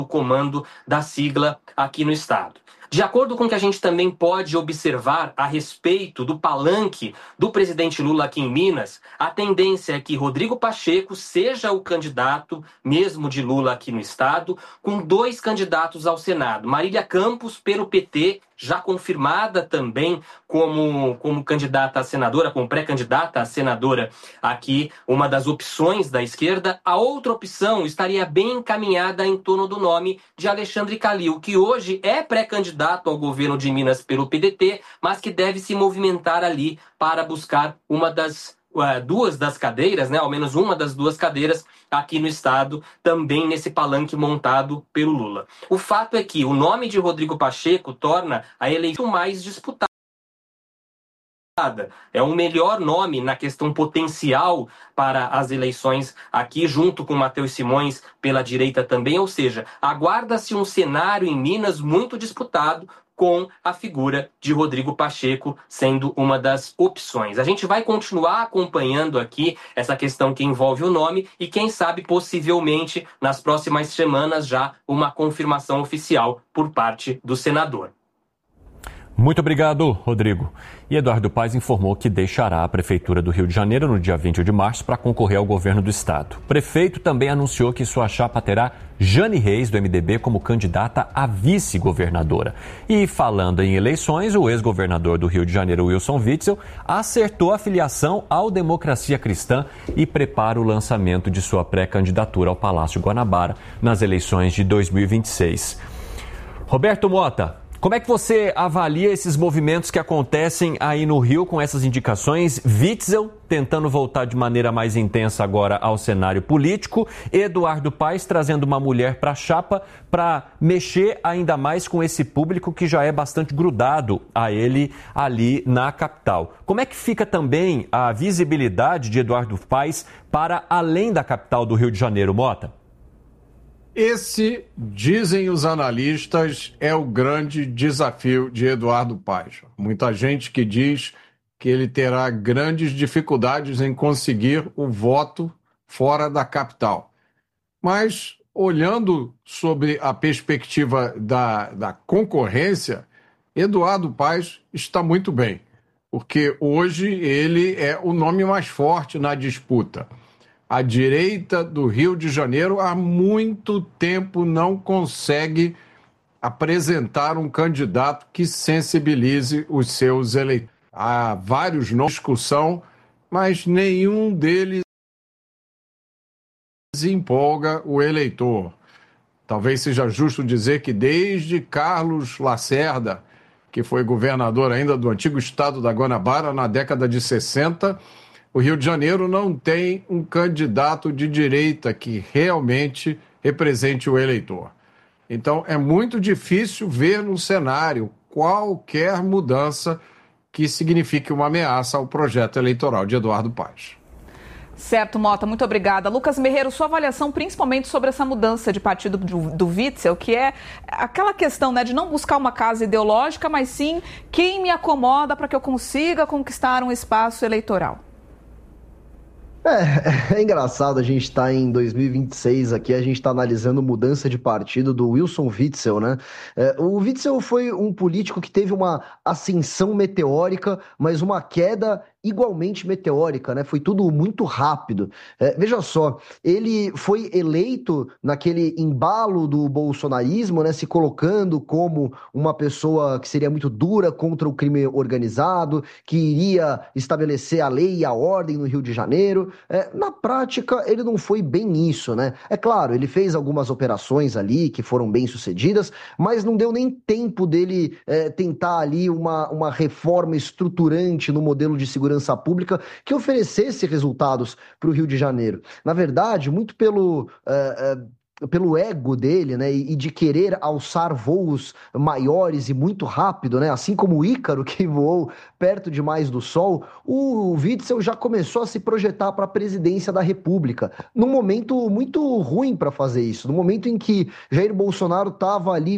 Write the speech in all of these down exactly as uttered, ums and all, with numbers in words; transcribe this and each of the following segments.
comando da sigla aqui no estado. De acordo com o que a gente também pode observar a respeito do palanque do presidente Lula aqui em Minas, a tendência é que Rodrigo Pacheco seja o candidato mesmo de Lula aqui no estado, com dois candidatos ao Senado. Marília Campos, pelo P T, já confirmada também como, como candidata a senadora, como pré-candidata a senadora aqui, uma das opções da esquerda. A outra opção estaria bem encaminhada em torno do nome de Alexandre Calil, que hoje é pré-candidato ao governo de Minas pelo P D T, mas que deve se movimentar ali para buscar uma das uh, duas das cadeiras, né, ao menos uma das duas cadeiras aqui no estado, também nesse palanque montado pelo Lula. O fato é que o nome de Rodrigo Pacheco torna a eleição mais disputada. É um melhor nome na questão potencial para as eleições aqui, junto com Matheus Simões pela direita também, ou seja, aguarda-se um cenário em Minas muito disputado, com a figura de Rodrigo Pacheco sendo uma das opções. A gente vai continuar acompanhando aqui essa questão que envolve o nome e, quem sabe, possivelmente, nas próximas semanas, já uma confirmação oficial por parte do senador. Muito obrigado, Rodrigo. E Eduardo Paes informou que deixará a Prefeitura do Rio de Janeiro no dia vinte de março para concorrer ao governo do estado. O prefeito também anunciou que sua chapa terá Jane Reis, do M D B, como candidata a vice-governadora. E falando em eleições, o ex-governador do Rio de Janeiro, Wilson Witzel, acertou a filiação ao Democracia Cristã e prepara o lançamento de sua pré-candidatura ao Palácio Guanabara nas eleições de dois mil e vinte e seis. Roberto Mota, como é que você avalia esses movimentos que acontecem aí no Rio com essas indicações? Witzel tentando voltar de maneira mais intensa agora ao cenário político, Eduardo Paes trazendo uma mulher para a chapa para mexer ainda mais com esse público que já é bastante grudado a ele ali na capital. Como é que fica também a visibilidade de Eduardo Paes para além da capital do Rio de Janeiro, Mota? Esse, dizem os analistas, é o grande desafio de Eduardo Paes. Muita gente que diz que ele terá grandes dificuldades em conseguir o voto fora da capital. Mas, olhando sobre a perspectiva da, da concorrência, Eduardo Paes está muito bem, porque hoje ele é o nome mais forte na disputa. A direita do Rio de Janeiro há muito tempo não consegue apresentar um candidato que sensibilize os seus eleitores. Há vários nomes em discussão, mas nenhum deles empolga o eleitor. Talvez seja justo dizer que desde Carlos Lacerda, que foi governador ainda do antigo estado da Guanabara na década de sessenta, o Rio de Janeiro não tem um candidato de direita que realmente represente o eleitor. Então, é muito difícil ver no cenário qualquer mudança que signifique uma ameaça ao projeto eleitoral de Eduardo Paes. Certo, Mota, muito obrigada. Lucas Merreiro, sua avaliação principalmente sobre essa mudança de partido do, do Witzel, que é aquela questão, né, de não buscar uma casa ideológica, mas sim quem me acomoda para que eu consiga conquistar um espaço eleitoral. É, é engraçado, a gente está em dois mil e vinte e seis aqui, a gente está analisando mudança de partido do Wilson Witzel, né? É, o Witzel foi um político que teve uma ascensão meteórica, mas uma queda igualmente meteórica, né? Foi tudo muito rápido. É, veja só, ele foi eleito naquele embalo do bolsonarismo, né? Se colocando como uma pessoa que seria muito dura contra o crime organizado, que iria estabelecer a lei e a ordem no Rio de Janeiro. É, na prática, ele não foi bem isso, né? É claro, ele fez algumas operações ali que foram bem sucedidas, mas não deu nem tempo dele é, tentar ali uma, uma reforma estruturante no modelo de segurança pública que oferecesse resultados para o Rio de Janeiro. Na verdade, muito pelo... Uh, uh, pelo ego dele, né, e de querer alçar voos maiores e muito rápido, né, assim como o Ícaro, que voou perto demais do Sol, o Witzel já começou a se projetar para a presidência da República, num momento muito ruim para fazer isso, no momento em que Jair Bolsonaro estava ali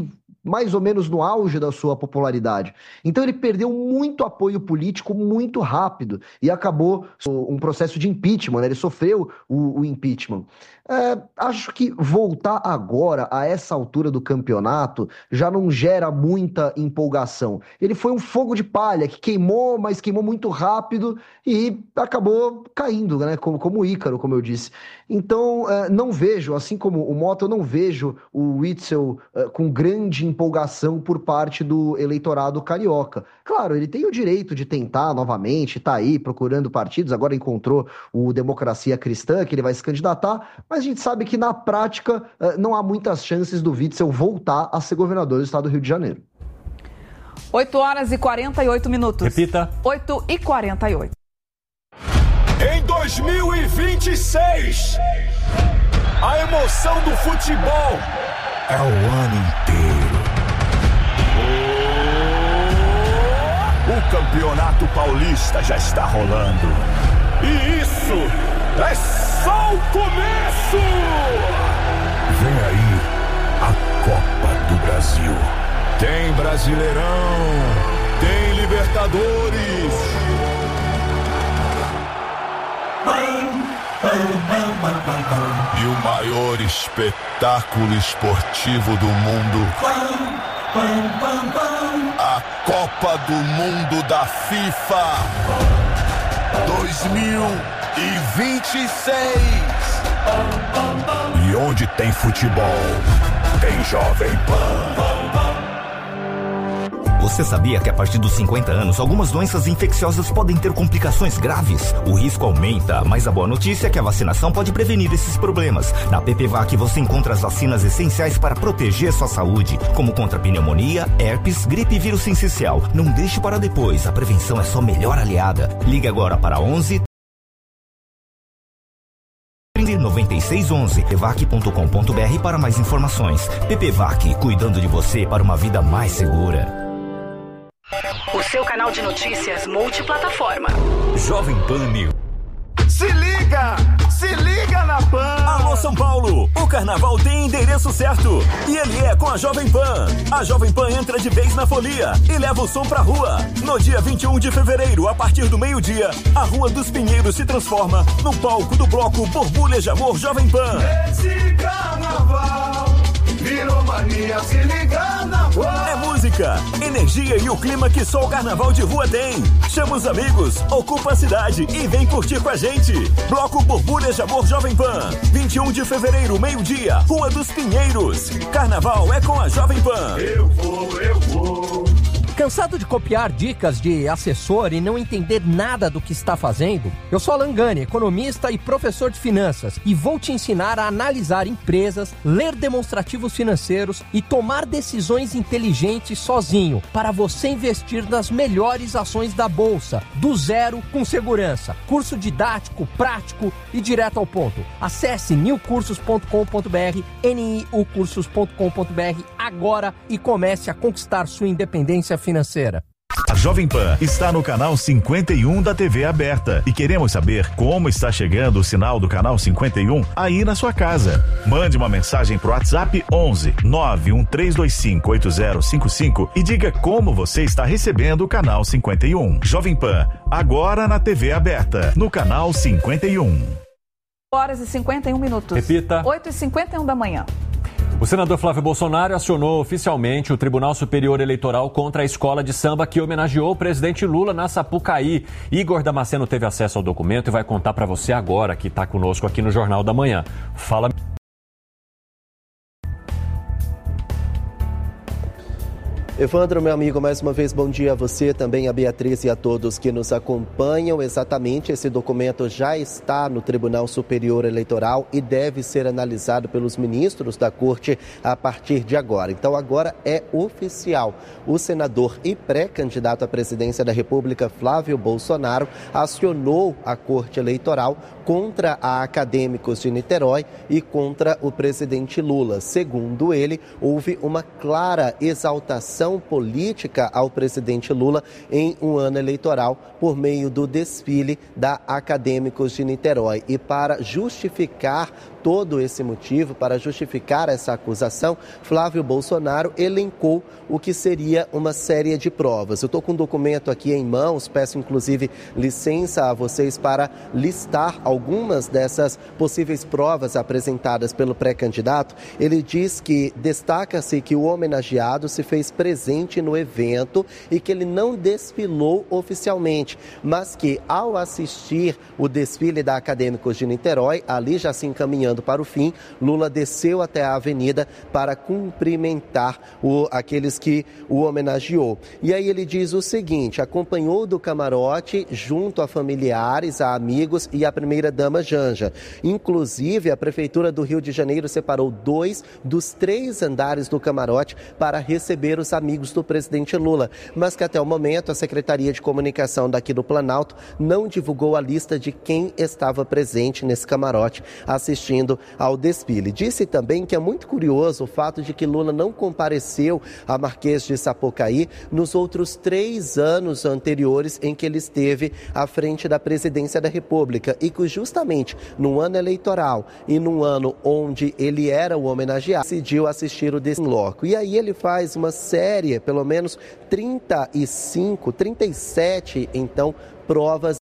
mais ou menos no auge da sua popularidade. Então ele perdeu muito apoio político muito rápido e acabou um processo de impeachment, né? Ele sofreu o, o impeachment. É, acho que voltar agora, a essa altura do campeonato, já não gera muita empolgação. Ele foi um fogo de palha que queimou, mas queimou muito rápido e acabou caindo, né? Como, como o Ícaro, como eu disse. Então, é, não vejo, assim como o Mota, eu não vejo o Witzel é, com grande empolgação por parte do eleitorado carioca. Claro, ele tem o direito de tentar novamente, tá aí procurando partidos, agora encontrou o Democracia Cristã, que ele vai se candidatar, mas a gente sabe que na prática não há muitas chances do Witzel voltar a ser governador do estado do Rio de Janeiro. oito horas e quarenta e oito minutos. Repita. oito e quarenta e oito. Em dois mil e vinte e seis, a emoção do futebol é o ano inteiro. O Campeonato Paulista já está rolando. E isso é só o começo! Vem aí a Copa do Brasil. Tem Brasileirão, tem Libertadores. E o maior espetáculo esportivo do mundo, a Copa do Mundo da FIFA dois mil e vinte e seis. E onde tem futebol, tem Jovem Pan. Você sabia que a partir dos cinquenta anos, algumas doenças infecciosas podem ter complicações graves? O risco aumenta, mas a boa notícia é que a vacinação pode prevenir esses problemas. Na P P V A C você encontra as vacinas essenciais para proteger sua saúde, como contra pneumonia, herpes, gripe e vírus sincicial. Não deixe para depois, a prevenção é sua melhor aliada. Ligue agora para onze noventa e seis onze, p p v a c ponto com ponto b r para mais informações. P P V A C, cuidando de você para uma vida mais segura. O seu canal de notícias multiplataforma. Jovem Pan News. Se liga! Se liga na Pan! Alô São Paulo! O carnaval tem endereço certo. E ele é com a Jovem Pan. A Jovem Pan entra de vez na folia e leva o som pra rua. No dia vinte e um de fevereiro, a partir do meio-dia, a Rua dos Pinheiros se transforma no palco do bloco Borbulha de Amor Jovem Pan. Esse carnaval virou mania, se liga na Pan! É música, energia e o clima que só o carnaval de rua tem. Chama os amigos, ocupa a cidade e vem curtir com a gente. Bloco Borbulhas de Amor Jovem Pan. vinte e um de fevereiro, meio-dia, Rua dos Pinheiros. Carnaval é com a Jovem Pan. Eu vou, eu vou. Cansado de copiar dicas de assessor e não entender nada do que está fazendo? Eu sou Alan Gani, economista e professor de finanças, e vou te ensinar a analisar empresas, ler demonstrativos financeiros e tomar decisões inteligentes sozinho, para você investir nas melhores ações da Bolsa, do zero com segurança. Curso didático, prático e direto ao ponto. Acesse new cursos ponto com ponto b r, n i u cursos ponto com ponto b r agora e comece a conquistar sua independência financeira. A Jovem Pan está no canal cinquenta e um da T V aberta e queremos saber como está chegando o sinal do canal cinquenta e um aí na sua casa. Mande uma mensagem pro WhatsApp onze nove um três dois cinco oito zero cinco cinco e diga como você está recebendo o canal cinquenta e um. Jovem Pan, agora na T V aberta, no canal cinquenta e um. horas e cinquenta e um minutos. Repita. oito e cinquenta e um da manhã. O senador Flávio Bolsonaro acionou oficialmente o Tribunal Superior Eleitoral contra a escola de samba que homenageou o presidente Lula na Sapucaí. Igor Damasceno teve acesso ao documento e vai contar para você agora, que está conosco aqui no Jornal da Manhã. Fala. Evandro, meu amigo, mais uma vez bom dia a você, também a Beatriz e a todos que nos acompanham. Exatamente, esse documento já está no Tribunal Superior Eleitoral e deve ser analisado pelos ministros da Corte a partir de agora. Então agora é oficial. O senador e pré-candidato à presidência da República, Flávio Bolsonaro, acionou a Corte Eleitoral contra a Acadêmicos de Niterói e contra o presidente Lula. Segundo ele, houve uma clara exaltação política ao presidente Lula em um ano eleitoral por meio do desfile da Acadêmicos de Niterói. E para justificar todo esse motivo, para justificar essa acusação, Flávio Bolsonaro elencou o que seria uma série de provas. Eu estou com um documento aqui em mãos, peço inclusive licença a vocês para listar algumas dessas possíveis provas apresentadas pelo pré-candidato. Ele diz que destaca-se que o homenageado se fez presente no evento e que ele não desfilou oficialmente, mas que ao assistir o desfile da Acadêmicos de Niterói, ali já se encaminhando para o fim, Lula desceu até a avenida para cumprimentar o, aqueles que o homenageou. E aí ele diz o seguinte: acompanhou do camarote junto a familiares, a amigos e a primeira-dama Janja. Inclusive, a Prefeitura do Rio de Janeiro separou dois dos três andares do camarote para receber os amigos do presidente Lula, mas que até o momento a Secretaria de Comunicação daqui do Planalto não divulgou a lista de quem estava presente nesse camarote assistindo ao desfile. Disse também que é muito curioso o fato de que Lula não compareceu a Marquês de Sapucaí nos outros três anos anteriores em que ele esteve à frente da presidência da República e que justamente no ano eleitoral e no ano onde ele era o homenageado, decidiu assistir o desloco. E aí ele faz uma série, pelo menos trinta e cinco, trinta e sete, então, provas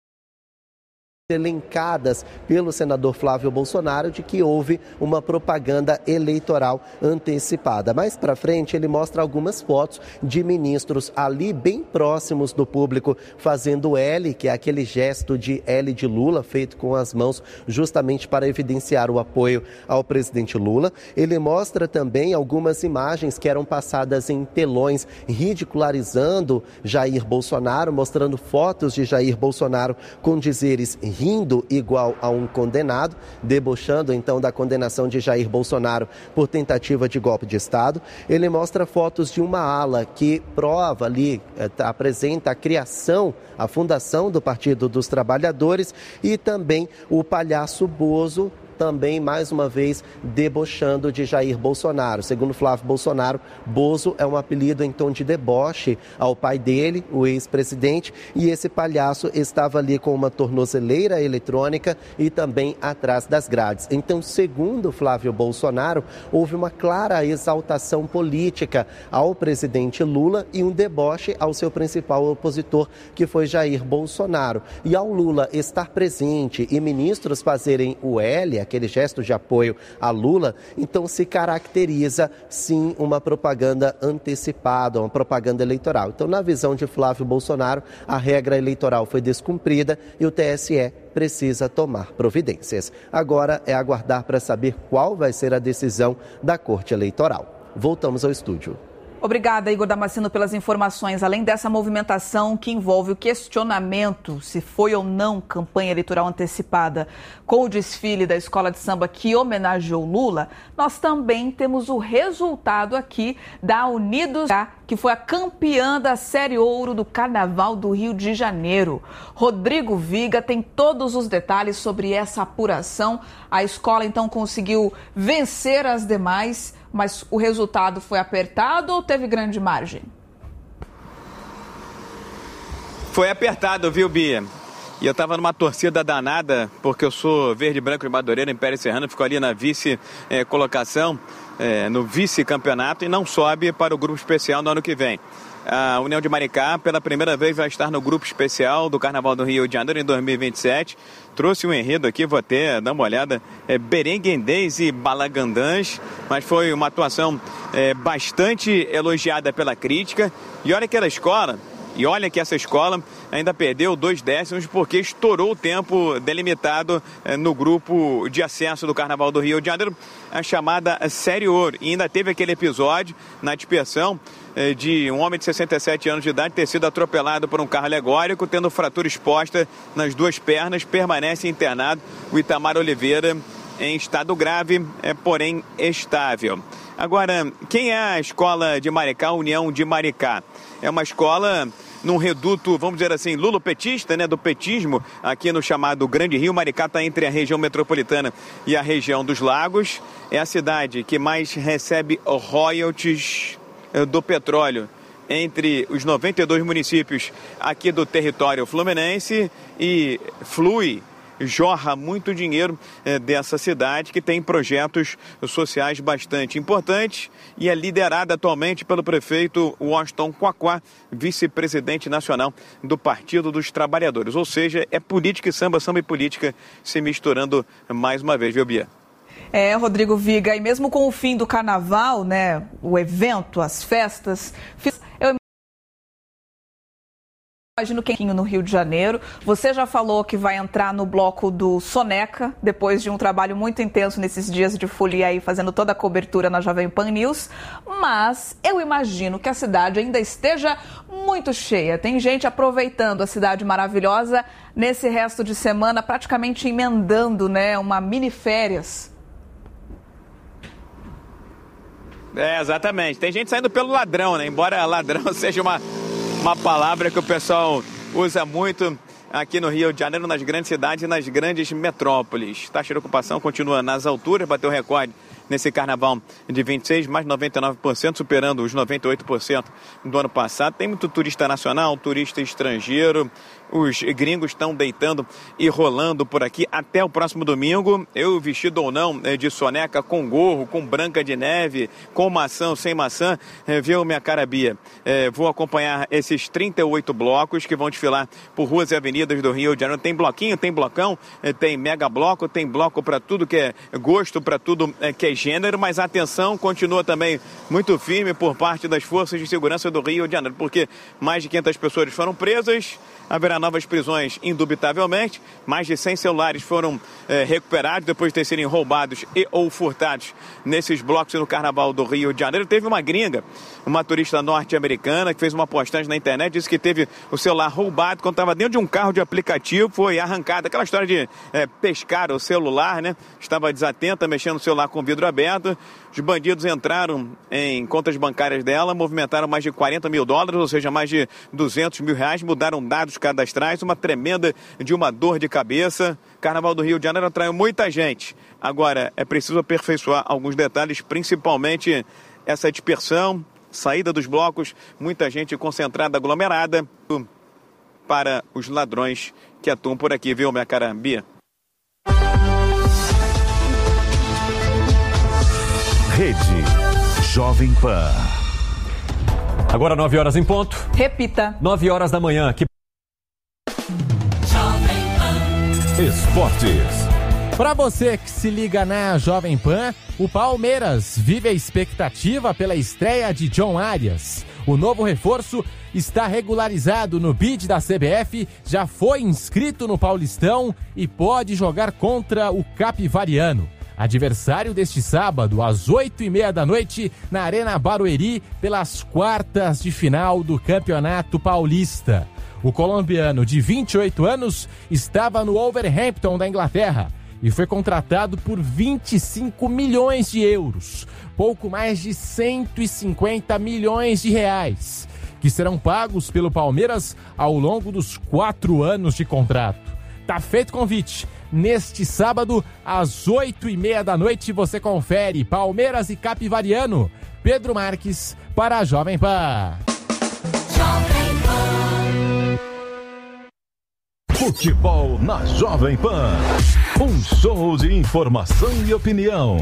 elencadas pelo senador Flávio Bolsonaro de que houve uma propaganda eleitoral antecipada. Mais para frente ele mostra algumas fotos de ministros ali bem próximos do público fazendo L, que é aquele gesto de L de Lula feito com as mãos justamente para evidenciar o apoio ao presidente Lula. Ele mostra também algumas imagens que eram passadas em telões ridicularizando Jair Bolsonaro, mostrando fotos de Jair Bolsonaro com dizeres rindo igual a um condenado, debochando então da condenação de Jair Bolsonaro por tentativa de golpe de Estado. Ele mostra fotos de uma ala que prova ali, eh, apresenta a criação, a fundação do Partido dos Trabalhadores e também o palhaço Bozo, também, mais uma vez, debochando de Jair Bolsonaro. Segundo Flávio Bolsonaro, Bozo é um apelido em tom de deboche ao pai dele, o ex-presidente, e esse palhaço estava ali com uma tornozeleira eletrônica e também atrás das grades. Então, segundo Flávio Bolsonaro, houve uma clara exaltação política ao presidente Lula e um deboche ao seu principal opositor, que foi Jair Bolsonaro. E ao Lula estar presente e ministros fazerem o L, aquele gesto de apoio a Lula, então se caracteriza sim uma propaganda antecipada, uma propaganda eleitoral. Então, na visão de Flávio Bolsonaro, a regra eleitoral foi descumprida e o T S E precisa tomar providências. Agora é aguardar para saber qual vai ser a decisão da Corte Eleitoral. Voltamos ao estúdio. Obrigada, Igor Damasceno, pelas informações. Além dessa movimentação que envolve o questionamento se foi ou não campanha eleitoral antecipada com o desfile da escola de samba que homenageou Lula, nós também temos o resultado aqui da Unidos, que foi a campeã da Série Ouro do Carnaval do Rio de Janeiro. Rodrigo Viga tem todos os detalhes sobre essa apuração. A escola, então, conseguiu vencer as demais, mas o resultado foi apertado ou teve grande margem? Foi apertado, viu, Bia? E eu estava numa torcida danada, porque eu sou verde, branco de Madureira, Império Serrano, ficou ali na vice-colocação, é, no vice-campeonato e não sobe para o grupo especial no ano que vem. A União de Maricá, pela primeira vez, vai estar no grupo especial do Carnaval do Rio de Janeiro em dois mil e vinte e sete. Trouxe um enredo aqui, vou até dar uma olhada, é Berenguendês e Balagandãs, mas foi uma atuação é, bastante elogiada pela crítica. E olha que era escola, e olha que essa escola ainda perdeu dois décimos porque estourou o tempo delimitado é, no grupo de acesso do Carnaval do Rio de Janeiro, a chamada Série Ouro. E ainda teve aquele episódio na dispersão de um homem de sessenta e sete anos de idade ter sido atropelado por um carro alegórico, tendo fratura exposta nas duas pernas, permanece internado. O Itamar Oliveira em estado grave, é, porém estável. Agora, quem é a escola de Maricá, União de Maricá? É uma escola num reduto, vamos dizer assim, lulopetista, né, do petismo, aqui no chamado Grande Rio. Maricá está entre a região metropolitana e a região dos lagos. É a cidade que mais recebe royalties do petróleo entre os noventa e dois municípios aqui do território fluminense e flui jorra muito dinheiro é, dessa cidade, que tem projetos sociais bastante importantes e é liderada atualmente pelo prefeito Washington Quaquá, vice-presidente nacional do Partido dos Trabalhadores. Ou seja, é política e samba, samba e política se misturando mais uma vez, viu, Bia? É, Rodrigo Viga, e mesmo com o fim do carnaval, né, o evento, as festas, eu imagino quem no Rio de Janeiro. Você já falou que vai entrar no bloco do Soneca, depois de um trabalho muito intenso nesses dias de folia aí, fazendo toda a cobertura na Jovem Pan News, mas eu imagino que a cidade ainda esteja muito cheia. Tem gente aproveitando a cidade maravilhosa nesse resto de semana, praticamente emendando, né, uma mini férias. É, exatamente. Tem gente saindo pelo ladrão, né? Embora ladrão seja uma, uma palavra que o pessoal usa muito aqui no Rio de Janeiro, nas grandes cidades e nas grandes metrópoles. Taxa de ocupação continua nas alturas, bateu recorde nesse carnaval de vinte e seis, mais de noventa e nove por cento, superando os noventa e oito por cento do ano passado. Tem muito turista nacional, turista estrangeiro. Os gringos estão deitando e rolando por aqui até o próximo domingo. Eu, vestido ou não de soneca, com gorro, com branca de neve, com maçã ou sem maçã, viu, minha cara Bia? É, vou acompanhar esses trinta e oito blocos que vão desfilar por ruas e avenidas do Rio de Janeiro. Tem bloquinho, tem blocão, tem mega bloco, tem bloco para tudo que é gosto, para tudo que é gênero, mas a atenção continua também muito firme por parte das forças de segurança do Rio de Janeiro, porque mais de quinhentas pessoas foram presas, haverá novas prisões indubitavelmente, mais de cem celulares foram é, recuperados depois de ter sido roubados e ou furtados nesses blocos no Carnaval do Rio de Janeiro. Teve uma gringa, uma turista norte-americana, que fez uma postagem na internet, disse que teve o celular roubado quando estava dentro de um carro de aplicativo, foi arrancado, aquela história de é, pescar o celular, né? Estava desatenta, mexendo no celular com o vidro aberto. Os bandidos entraram em contas bancárias dela, movimentaram mais de quarenta mil dólares, ou seja, mais de duzentos mil reais, mudaram dados cadastrais, uma tremenda de uma dor de cabeça. Carnaval do Rio de Janeiro atraiu muita gente. Agora, é preciso aperfeiçoar alguns detalhes, principalmente essa dispersão, saída dos blocos, muita gente concentrada, aglomerada, para os ladrões que atuam por aqui, viu, minha cara Bia? Rede Jovem Pan. Agora nove horas em ponto. Repita. nove horas da manhã. Que... Esportes. Para você que se liga na Jovem Pan, o Palmeiras vive a expectativa pela estreia de John Arias. O novo reforço está regularizado no bid da C B F, já foi inscrito no Paulistão e pode jogar contra o Capivariano. Adversário deste sábado, às oito e meia da noite, na Arena Barueri, pelas quartas de final do Campeonato Paulista. O colombiano, de vinte e oito anos, estava no Wolverhampton da Inglaterra e foi contratado por vinte e cinco milhões de euros, pouco mais de cento e cinquenta milhões de reais, que serão pagos pelo Palmeiras ao longo dos quatro anos de contrato. Tá feito o convite. Neste sábado, às oito e meia da noite, você confere Palmeiras e Capivariano. Pedro Marques, para a Jovem Pan. Jovem Pan. Futebol na Jovem Pan. Um show de informação e opinião.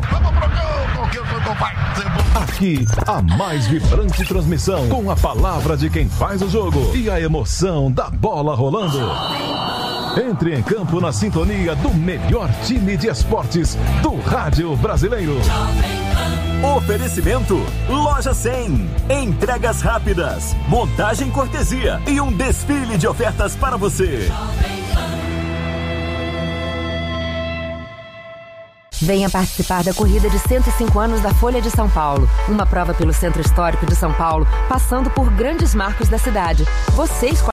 Aqui, a mais vibrante transmissão, com a palavra de quem faz o jogo e a emoção da bola rolando. Entre em campo na sintonia do melhor time de esportes do rádio brasileiro. Oferecimento Loja cem. Entregas rápidas, montagem cortesia e um desfile de ofertas para você. Venha participar da corrida de cento e cinco anos da Folha de São Paulo. Uma prova pelo Centro Histórico de São Paulo, passando por grandes marcos da cidade. Você escolhe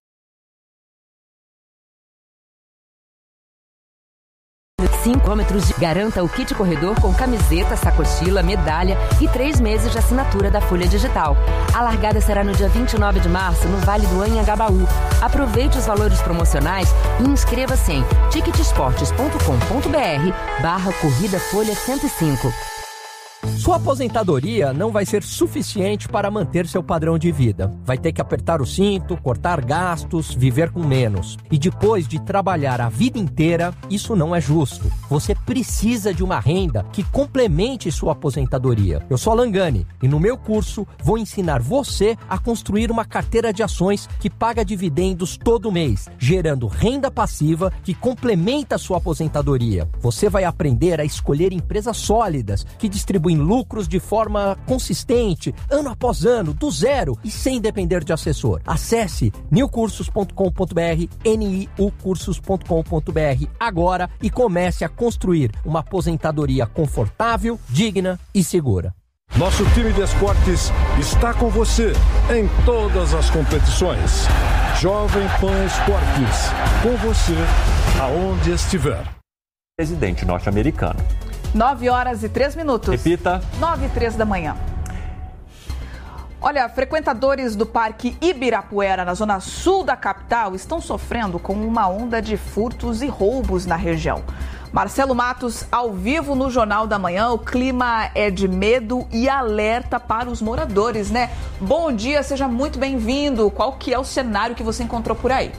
cinco quilômetros de... Garanta o kit corredor com camiseta, sacochila, medalha e três meses de assinatura da Folha Digital. A largada será no dia vinte e nove de março, no Vale do Anhangabaú. Aproveite os valores promocionais e inscreva-se em ticket esportes ponto com ponto br barra Corrida Folha cento e cinco. Sua aposentadoria não vai ser suficiente para manter seu padrão de vida. Vai ter que apertar o cinto, cortar gastos, viver com menos. E depois de trabalhar a vida inteira, isso não é justo. Você precisa de uma renda que complemente sua aposentadoria. Eu sou Alan Gani e no meu curso vou ensinar você a construir uma carteira de ações que paga dividendos todo mês, gerando renda passiva que complementa sua aposentadoria. Você vai aprender a escolher empresas sólidas que distribuem lucros de forma consistente, ano após ano, do zero e sem depender de assessor. Acesse new cursos ponto com ponto b r, n i u cursos ponto com ponto b r agora e comece a construir uma aposentadoria confortável, digna e segura. Nosso time de esportes está com você em todas as competições. Jovem Pan Esportes, com você aonde estiver. Presidente norte-americano. nove horas e três minutos. Repita. nove e três da manhã. Olha, frequentadores do Parque Ibirapuera, na zona sul da capital, estão sofrendo com uma onda de furtos e roubos na região. Marcelo Matos, ao vivo no Jornal da Manhã, o clima é de medo e alerta para os moradores, né? Bom dia, seja muito bem-vindo. Qual que é o cenário que você encontrou por aí?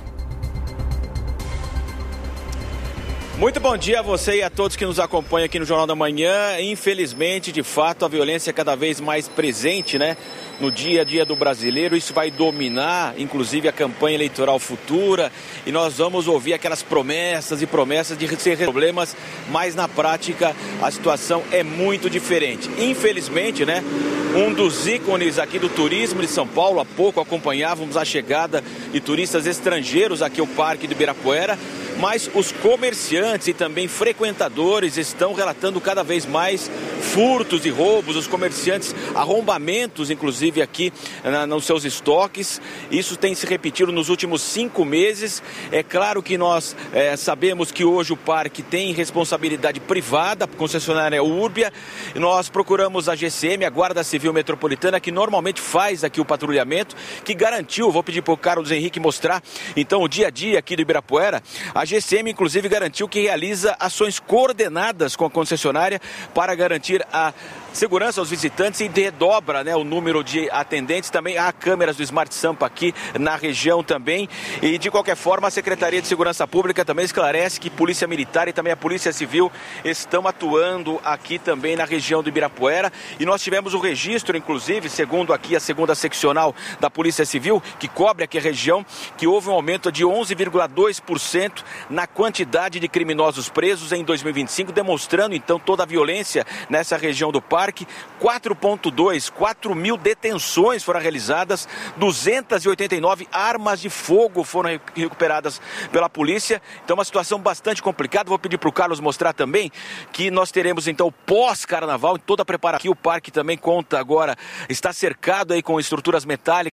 Muito bom dia a você e a todos que nos acompanham aqui no Jornal da Manhã. Infelizmente, de fato, a violência é cada vez mais presente, né? No dia a dia do brasileiro, isso vai dominar, inclusive, a campanha eleitoral futura, e nós vamos ouvir aquelas promessas e promessas de ser problemas, mas na prática a situação é muito diferente. Infelizmente, né, um dos ícones aqui do turismo de São Paulo, há pouco acompanhávamos a chegada de turistas estrangeiros aqui ao Parque do Ibirapuera, mas os comerciantes e também frequentadores estão relatando cada vez mais furtos e roubos, os comerciantes arrombamentos, inclusive aqui na, nos seus estoques. Isso tem se repetido nos últimos cinco meses. É claro que nós é, sabemos que hoje o parque tem responsabilidade privada, a concessionária é Urbia. Nós procuramos a G C M, a Guarda Civil Metropolitana, que normalmente faz aqui o patrulhamento, que garantiu, vou pedir para o Carlos Henrique mostrar, então, o dia a dia aqui do Ibirapuera. A G C M, inclusive, garantiu que realiza ações coordenadas com a concessionária para garantir a segurança aos visitantes e redobra, né, o número de atendentes. Também há câmeras do Smart Sampa aqui na região também. E, de qualquer forma, a Secretaria de Segurança Pública também esclarece que Polícia Militar e também a Polícia Civil estão atuando aqui também na região do Ibirapuera. E nós tivemos o registro, inclusive, segundo aqui a segunda seccional da Polícia Civil, que cobre aqui a região, que houve um aumento de onze vírgula dois por cento na quantidade de criminosos presos em dois mil e vinte e cinco, demonstrando, então, toda a violência nessa região do parque. quatro vírgula dois, quatro mil detenções foram realizadas, duzentas e oitenta e nove armas de fogo foram recuperadas pela polícia. Então, uma situação bastante complicada. Vou pedir para o Carlos mostrar também que nós teremos, então, pós-carnaval, toda a preparação. Aqui o parque também conta agora, está cercado aí com estruturas metálicas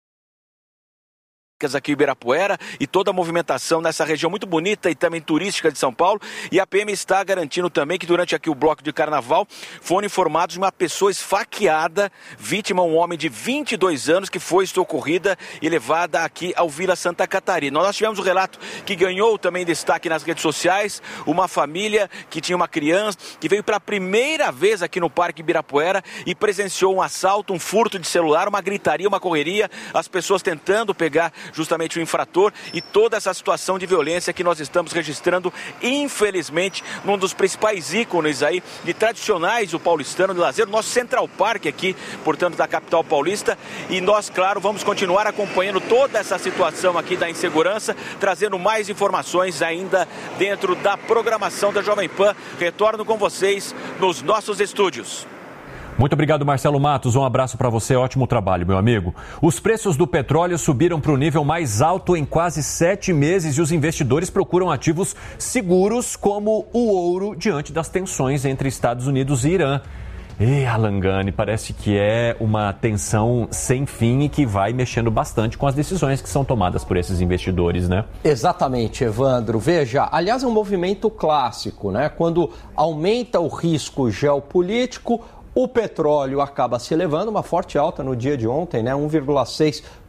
aqui em Ibirapuera, e toda a movimentação nessa região muito bonita e também turística de São Paulo. E a P M está garantindo também que durante aqui o bloco de carnaval foram informados de uma pessoa esfaqueada, vítima, um homem de vinte e dois anos, que foi socorrida e levada aqui ao Vila Santa Catarina. Nós tivemos um relato que ganhou também destaque nas redes sociais, uma família que tinha uma criança que veio pela primeira vez aqui no Parque Ibirapuera e presenciou um assalto, um furto de celular, uma gritaria, uma correria, as pessoas tentando pegar justamente o infrator, e toda essa situação de violência que nós estamos registrando, infelizmente, num dos principais ícones aí de tradicionais do paulistano de lazer, o nosso Central Park aqui, portanto, da capital paulista. E nós, claro, vamos continuar acompanhando toda essa situação aqui da insegurança, trazendo mais informações ainda dentro da programação da Jovem Pan. Retorno com vocês nos nossos estúdios. Muito obrigado, Marcelo Matos. Um abraço para você. Ótimo trabalho, meu amigo. Os preços do petróleo subiram para o nível mais alto em quase sete meses e os investidores procuram ativos seguros como o ouro diante das tensões entre Estados Unidos e Irã. E Alan Gani, parece que é uma tensão sem fim e que vai mexendo bastante com as decisões que são tomadas por esses investidores, né? Exatamente, Evandro. Veja, aliás, é um movimento clássico, né? Quando aumenta o risco geopolítico, o petróleo acaba se elevando, uma forte alta no dia de ontem, né? um vírgula seis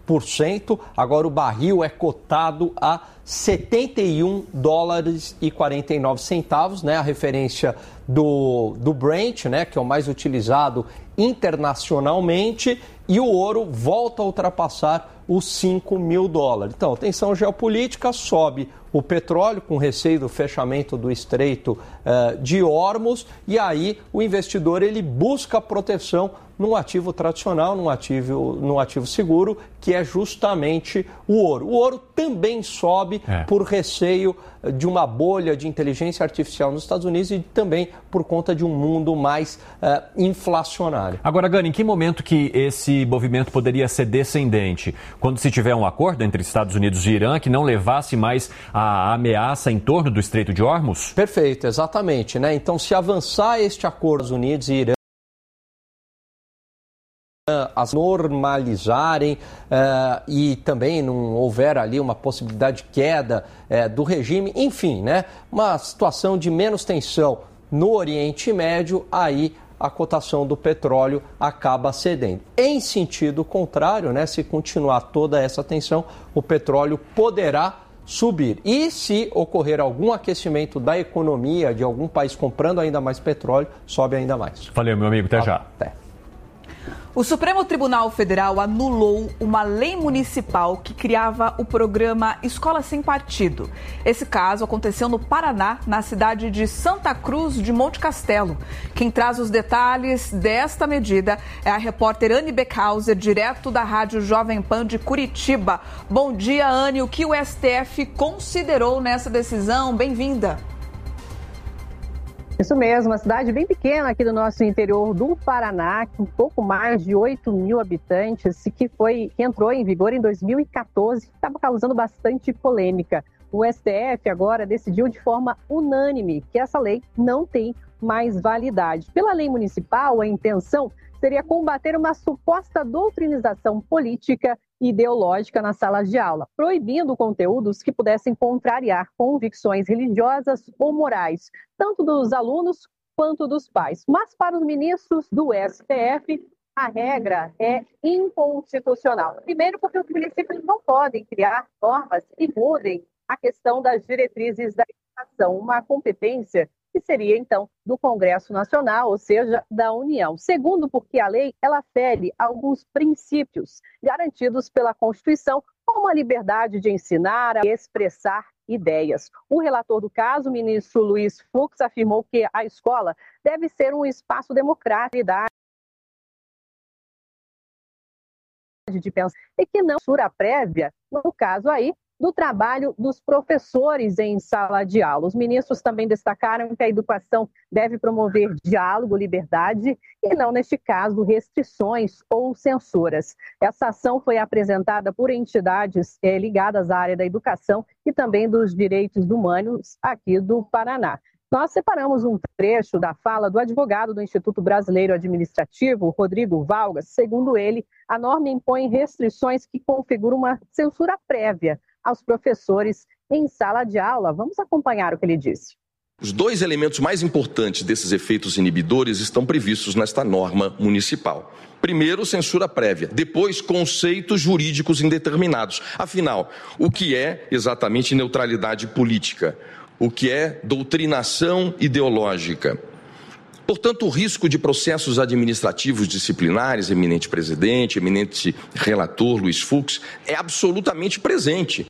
por cento. Agora o barril é cotado a setenta e um dólares e quarenta e nove centavos, né? A referência do, do Brent, né? Que é o mais utilizado internacionalmente, e o ouro volta a ultrapassar os cinco mil dólares. Então, tensão geopolítica, sobe o petróleo com receio do fechamento do Estreito uh, de Hormuz, e aí o investidor ele busca proteção num ativo tradicional, num ativo, num ativo seguro, que é justamente o ouro. O ouro também sobe é. por receio de uma bolha de inteligência artificial nos Estados Unidos e também por conta de um mundo mais uh, inflacionário. Agora, Gani, em que momento que esse movimento poderia ser descendente? Quando se tiver um acordo entre Estados Unidos e Irã que não levasse mais a ameaça em torno do Estreito de Hormuz? Perfeito, exatamente, né? Então, se avançar este acordo, Estados Unidos e Irã as normalizarem uh, e também não houver ali uma possibilidade de queda uh, do regime, enfim, né, uma situação de menos tensão no Oriente Médio, aí a cotação do petróleo acaba cedendo. Em sentido contrário, né, se continuar toda essa tensão, o petróleo poderá subir. E se ocorrer algum aquecimento da economia de algum país comprando ainda mais petróleo, sobe ainda mais. Valeu, meu amigo. Até já. Até. O Supremo Tribunal Federal anulou uma lei municipal que criava o programa Escola Sem Partido. Esse caso aconteceu no Paraná, na cidade de Santa Cruz de Monte Castelo. Quem traz os detalhes desta medida é a repórter Anne Beckhauser, direto da Rádio Jovem Pan de Curitiba. Bom dia, Anne. O que o S T F considerou nessa decisão? Bem-vinda. Isso mesmo, uma cidade bem pequena aqui do nosso interior do Paraná, com um pouco mais de oito mil habitantes, que, foi, que entrou em vigor em dois mil e quatorze, que estava causando bastante polêmica. O S T F agora decidiu de forma unânime que essa lei não tem mais validade. Pela lei municipal, a intenção seria combater uma suposta doutrinização política e ideológica nas salas de aula, proibindo conteúdos que pudessem contrariar convicções religiosas ou morais, tanto dos alunos quanto dos pais. Mas para os ministros do S T F, a regra é inconstitucional. Primeiro, porque os municípios não podem criar normas que mudem a questão das diretrizes da educação, uma competência que seria, então, do Congresso Nacional, ou seja, da União. Segundo, porque a lei, ela fere alguns princípios garantidos pela Constituição, como a liberdade de ensinar e expressar ideias. O relator do caso, o ministro Luiz Fux, afirmou que a escola deve ser um espaço democrático de pensar e que não censura prévia, no caso aí, do trabalho dos professores em sala de aula. Os ministros também destacaram que a educação deve promover diálogo, liberdade e não, neste caso, restrições ou censuras. Essa ação foi apresentada por entidades eh, ligadas à área da educação e também dos direitos humanos aqui do Paraná. Nós separamos um trecho da fala do advogado do Instituto Brasileiro Administrativo, Rodrigo Valgas. Segundo ele, a norma impõe restrições que configuram uma censura prévia aos professores em sala de aula. Vamos acompanhar o que ele disse. Os dois elementos mais importantes desses efeitos inibidores estão previstos nesta norma municipal. Primeiro, censura prévia. Depois, conceitos jurídicos indeterminados. Afinal, o que é exatamente neutralidade política? O que é doutrinação ideológica? Portanto, o risco de processos administrativos disciplinares, eminente presidente, eminente relator Luiz Fux, é absolutamente presente.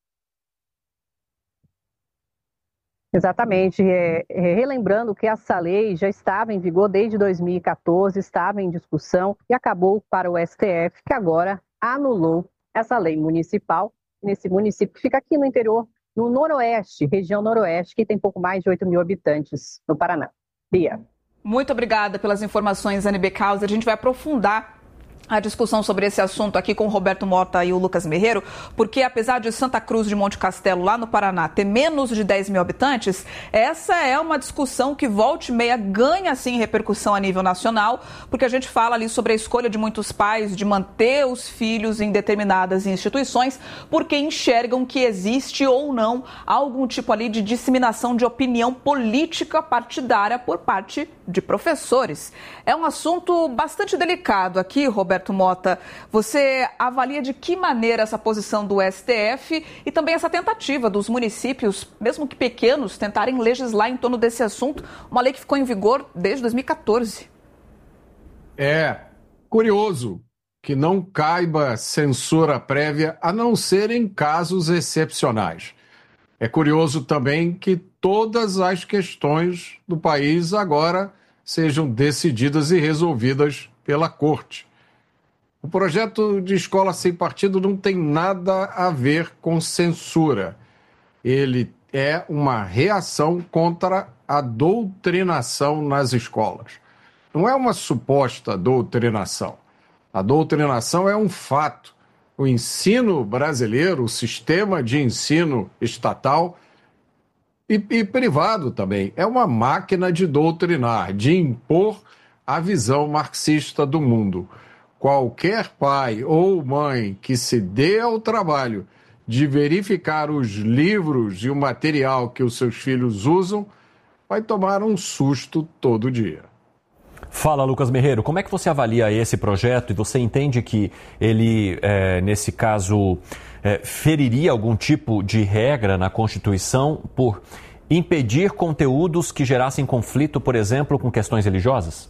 Exatamente. É, é, relembrando que essa lei já estava em vigor desde dois mil e quatorze, estava em discussão e acabou para o S T F, que agora anulou essa lei municipal nesse município que fica aqui no interior, no Noroeste, região Noroeste, que tem pouco mais de oito mil habitantes no Paraná. Bia. Muito obrigada pelas informações, Anne Beckhauser. A gente vai aprofundar a discussão sobre esse assunto aqui com o Roberto Mota e o Lucas Merreiro, porque apesar de Santa Cruz de Monte Castelo, lá no Paraná, ter menos de dez mil habitantes, essa é uma discussão que volta e meia ganha, sim, repercussão a nível nacional, porque a gente fala ali sobre a escolha de muitos pais de manter os filhos em determinadas instituições, porque enxergam que existe ou não algum tipo ali de disseminação de opinião política partidária por parte de professores. É um assunto bastante delicado aqui, Roberto, Roberto Mota. Você avalia de que maneira essa posição do S T F e também essa tentativa dos municípios, mesmo que pequenos, tentarem legislar em torno desse assunto, uma lei que ficou em vigor desde dois mil e quatorze? É curioso que não caiba censura prévia, a não ser em casos excepcionais. É curioso também que todas as questões do país agora sejam decididas e resolvidas pela Corte. O projeto de escola sem partido não tem nada a ver com censura. Ele é uma reação contra a doutrinação nas escolas. Não é uma suposta doutrinação. A doutrinação é um fato. O ensino brasileiro, o sistema de ensino estatal e, e privado também, é uma máquina de doutrinar, de impor a visão marxista do mundo. Qualquer pai ou mãe que se dê ao trabalho de verificar os livros e o material que os seus filhos usam, vai tomar um susto todo dia. Fala, Lucas Merreiro, como é que você avalia esse projeto e você entende que ele, é, nesse caso, é, feriria algum tipo de regra na Constituição por impedir conteúdos que gerassem conflito, por exemplo, com questões religiosas?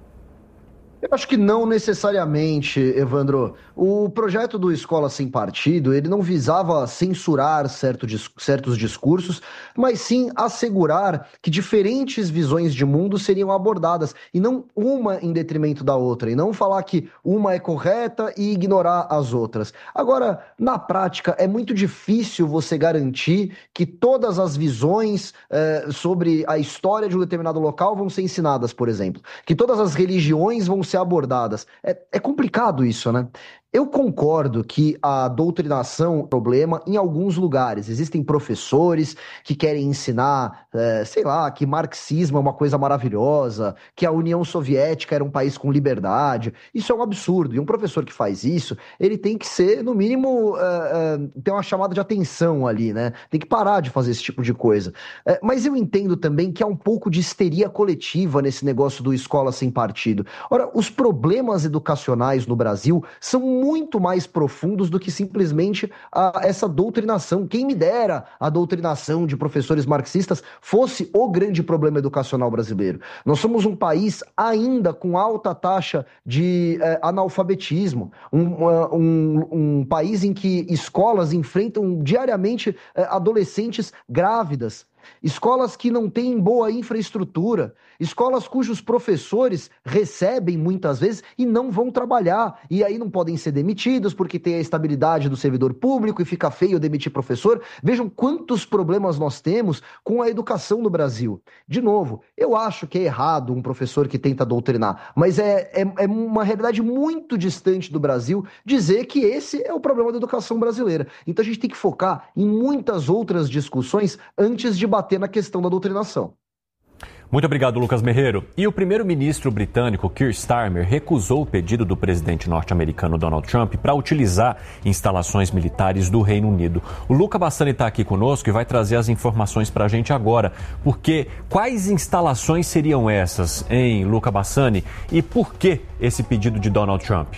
Eu acho que não necessariamente, Evandro. O projeto do Escola Sem Partido, ele não visava censurar certo, certos discursos, mas sim assegurar que diferentes visões de mundo seriam abordadas, e não uma em detrimento da outra, e não falar que uma é correta e ignorar as outras. Agora, na prática, é muito difícil você garantir que todas as visões eh, sobre a história de um determinado local vão ser ensinadas, por exemplo. Que todas as religiões vão ser abordadas. É, é complicado isso, né? Eu concordo que a doutrinação é um problema em alguns lugares. Existem professores que querem ensinar, é, sei lá, que marxismo é uma coisa maravilhosa, que a União Soviética era um país com liberdade. Isso é um absurdo. E um professor que faz isso, ele tem que ser, no mínimo, é, é, ter uma chamada de atenção ali, né? Tem que parar de fazer esse tipo de coisa. É, mas eu entendo também que há um pouco de histeria coletiva nesse negócio do Escola Sem Partido. Ora, os problemas educacionais no Brasil são muito mais profundos do que simplesmente a, essa doutrinação. Quem me dera a doutrinação de professores marxistas fosse o grande problema educacional brasileiro. Nós somos um país ainda com alta taxa de eh, analfabetismo, um, um, um país em que escolas enfrentam diariamente eh, adolescentes grávidas, escolas que não têm boa infraestrutura, escolas cujos professores recebem muitas vezes e não vão trabalhar, e aí não podem ser demitidos porque tem a estabilidade do servidor público e fica feio demitir professor. Vejam quantos problemas nós temos com a educação no Brasil. De novo, eu acho que é errado um professor que tenta doutrinar, mas é, é, é uma realidade muito distante do Brasil dizer que esse é o problema da educação brasileira. Então a gente tem que focar em muitas outras discussões antes de bater na questão da doutrinação. Muito obrigado, Lucas Merreiro. E o primeiro-ministro britânico Keir Starmer recusou o pedido do presidente norte-americano Donald Trump para utilizar instalações militares do Reino Unido. O Luca Bassani está aqui conosco e vai trazer as informações para a gente agora. Porque quais instalações seriam essas, hein, Luca Bassani? E por que esse pedido de Donald Trump?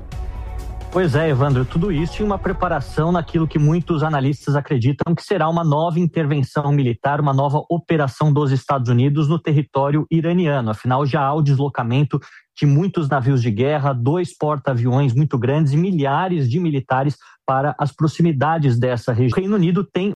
Pois é, Evandro, tudo isso em uma preparação naquilo que muitos analistas acreditam que será uma nova intervenção militar, uma nova operação dos Estados Unidos no território iraniano. Afinal, já há o deslocamento de muitos navios de guerra, dois porta-aviões muito grandes e milhares de militares para as proximidades dessa região. O Reino Unido tem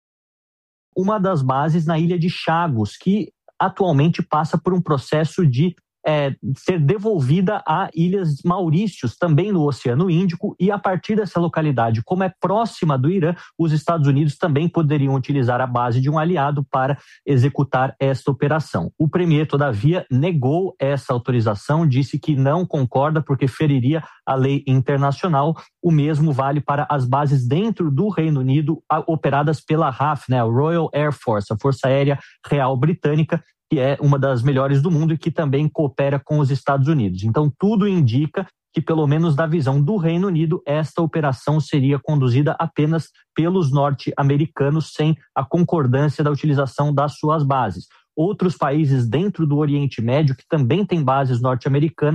uma das bases na ilha de Chagos, que atualmente passa por um processo de É, ser devolvida a Ilhas Maurícios, também no Oceano Índico, e a partir dessa localidade, como é próxima do Irã, os Estados Unidos também poderiam utilizar a base de um aliado para executar esta operação. O premier, todavia, negou essa autorização, disse que não concorda porque feriria a lei internacional. O mesmo vale para as bases dentro do Reino Unido operadas pela R A F, né, a Royal Air Force, a Força Aérea Real Britânica, que é uma das melhores do mundo e que também coopera com os Estados Unidos. Então, tudo indica que, pelo menos da visão do Reino Unido, esta operação seria conduzida apenas pelos norte-americanos, sem a concordância da utilização das suas bases. Outros países dentro do Oriente Médio, que também têm bases norte-americanas,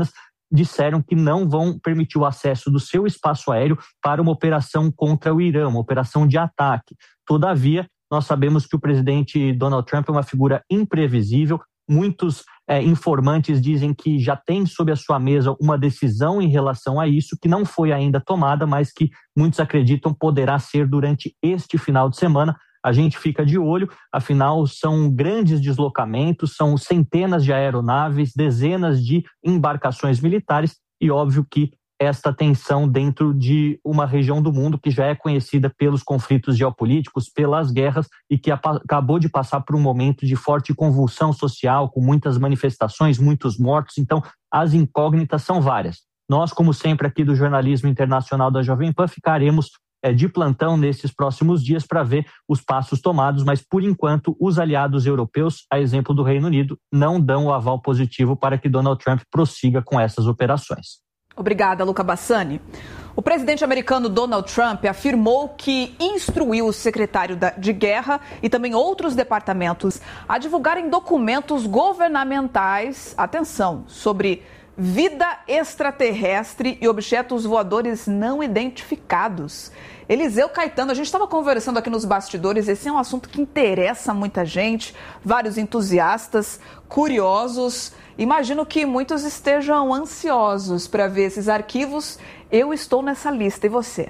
disseram que não vão permitir o acesso do seu espaço aéreo para uma operação contra o Irã, uma operação de ataque. Todavia, nós sabemos que o presidente Donald Trump é uma figura imprevisível. Muitos é, informantes dizem que já tem sob a sua mesa uma decisão em relação a isso, que não foi ainda tomada, mas que muitos acreditam poderá ser durante este final de semana. A gente fica de olho, afinal são grandes deslocamentos, são centenas de aeronaves, dezenas de embarcações militares e óbvio que esta tensão dentro de uma região do mundo que já é conhecida pelos conflitos geopolíticos, pelas guerras e que acabou de passar por um momento de forte convulsão social, com muitas manifestações, muitos mortos. Então, as incógnitas são várias. Nós, como sempre aqui do Jornalismo Internacional da Jovem Pan, ficaremos é, de plantão nesses próximos dias para ver os passos tomados, mas, por enquanto, os aliados europeus, a exemplo do Reino Unido, não dão o aval positivo para que Donald Trump prossiga com essas operações. Obrigada, Luca Bassani. O presidente americano Donald Trump afirmou que instruiu o secretário de Guerra e também outros departamentos a divulgarem documentos governamentais, atenção, sobre vida extraterrestre e objetos voadores não identificados. Eliseu Caetano, a gente estava conversando aqui nos bastidores, esse é um assunto que interessa muita gente, vários entusiastas, curiosos. Imagino que muitos estejam ansiosos para ver esses arquivos. Eu estou nessa lista, e você?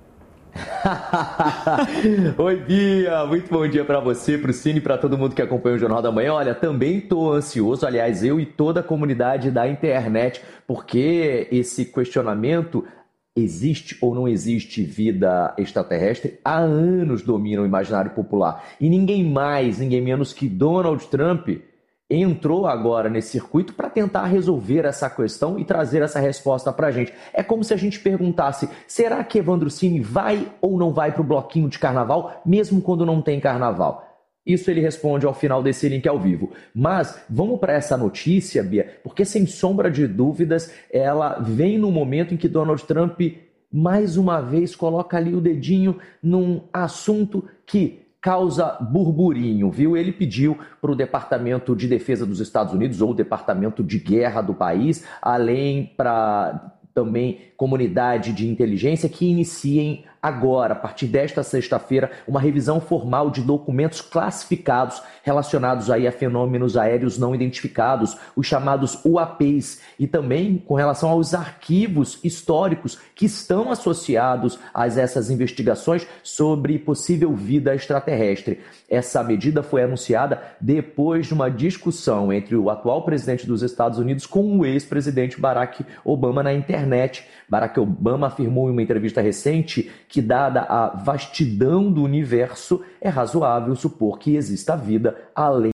Oi, Bia, muito bom dia para você, para o Cine, para todo mundo que acompanha o Jornal da Manhã. Olha, também estou ansioso, aliás, eu e toda a comunidade da internet, porque esse questionamento, existe ou não existe vida extraterrestre, há anos domina o imaginário popular. E ninguém mais, ninguém menos que Donald Trump entrou agora nesse circuito para tentar resolver essa questão e trazer essa resposta para a gente. É como se a gente perguntasse, será que Evandro Cini vai ou não vai para o bloquinho de carnaval, mesmo quando não tem carnaval? Isso ele responde ao final desse link ao vivo. Mas vamos para essa notícia, Bia, porque sem sombra de dúvidas, ela vem no momento em que Donald Trump, mais uma vez, coloca ali o dedinho num assunto que causa burburinho, viu? Ele pediu para o Departamento de Defesa dos Estados Unidos, ou o Departamento de Guerra do país, além para também comunidade de inteligência, que iniciem agora, a partir desta sexta-feira, uma revisão formal de documentos classificados relacionados aí a fenômenos aéreos não identificados, os chamados U A Ps, e também com relação aos arquivos históricos que estão associados a essas investigações sobre possível vida extraterrestre. Essa medida foi anunciada depois de uma discussão entre o atual presidente dos Estados Unidos com o ex-presidente Barack Obama na internet. Barack Obama afirmou em uma entrevista recente que, dada a vastidão do universo, é razoável supor que exista vida além.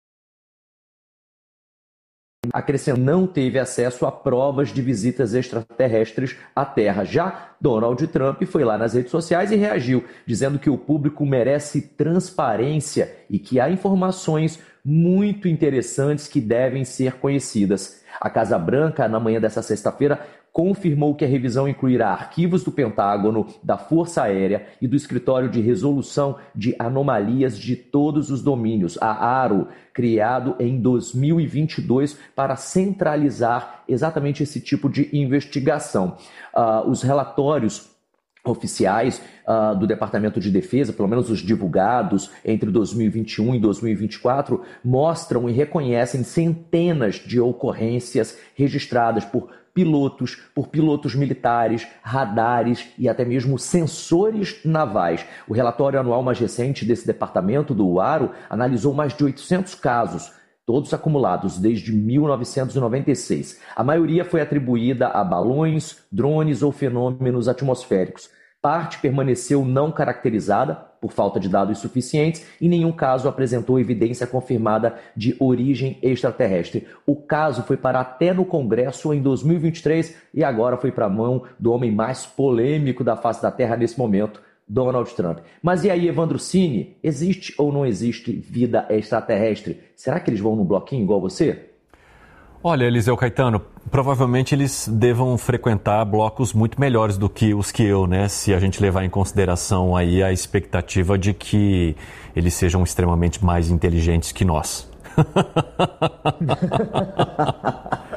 Acrescentou, não teve acesso a provas de visitas extraterrestres à Terra. Já Donald Trump foi lá nas redes sociais e reagiu, dizendo que o público merece transparência e que há informações muito interessantes que devem ser conhecidas. A Casa Branca, na manhã dessa sexta-feira, confirmou que a revisão incluirá arquivos do Pentágono, da Força Aérea e do Escritório de Resolução de Anomalias de todos os domínios, a ARO, criado em dois mil e vinte e dois para centralizar exatamente esse tipo de investigação. Uh, os relatórios oficiais uh, do Departamento de Defesa, pelo menos os divulgados entre dois mil e vinte e um e dois mil e vinte e quatro, mostram e reconhecem centenas de ocorrências registradas por pilotos, por pilotos militares, radares e até mesmo sensores navais. O relatório anual mais recente desse departamento, do ARO, analisou mais de oitocentos casos, todos acumulados desde mil novecentos e noventa e seis. A maioria foi atribuída a balões, drones ou fenômenos atmosféricos. Parte permaneceu não caracterizada por falta de dados suficientes e nenhum caso apresentou evidência confirmada de origem extraterrestre. O caso foi parar até no Congresso em dois mil e vinte e três e agora foi para a mão do homem mais polêmico da face da Terra nesse momento, Donald Trump. Mas e aí, Evandro Cini? Existe ou não existe vida extraterrestre? Será que eles vão no bloquinho igual você? Olha, Eliseu Caetano, provavelmente eles devam frequentar blocos muito melhores do que os que eu, né? Se a gente levar em consideração aí a expectativa de que eles sejam extremamente mais inteligentes que nós.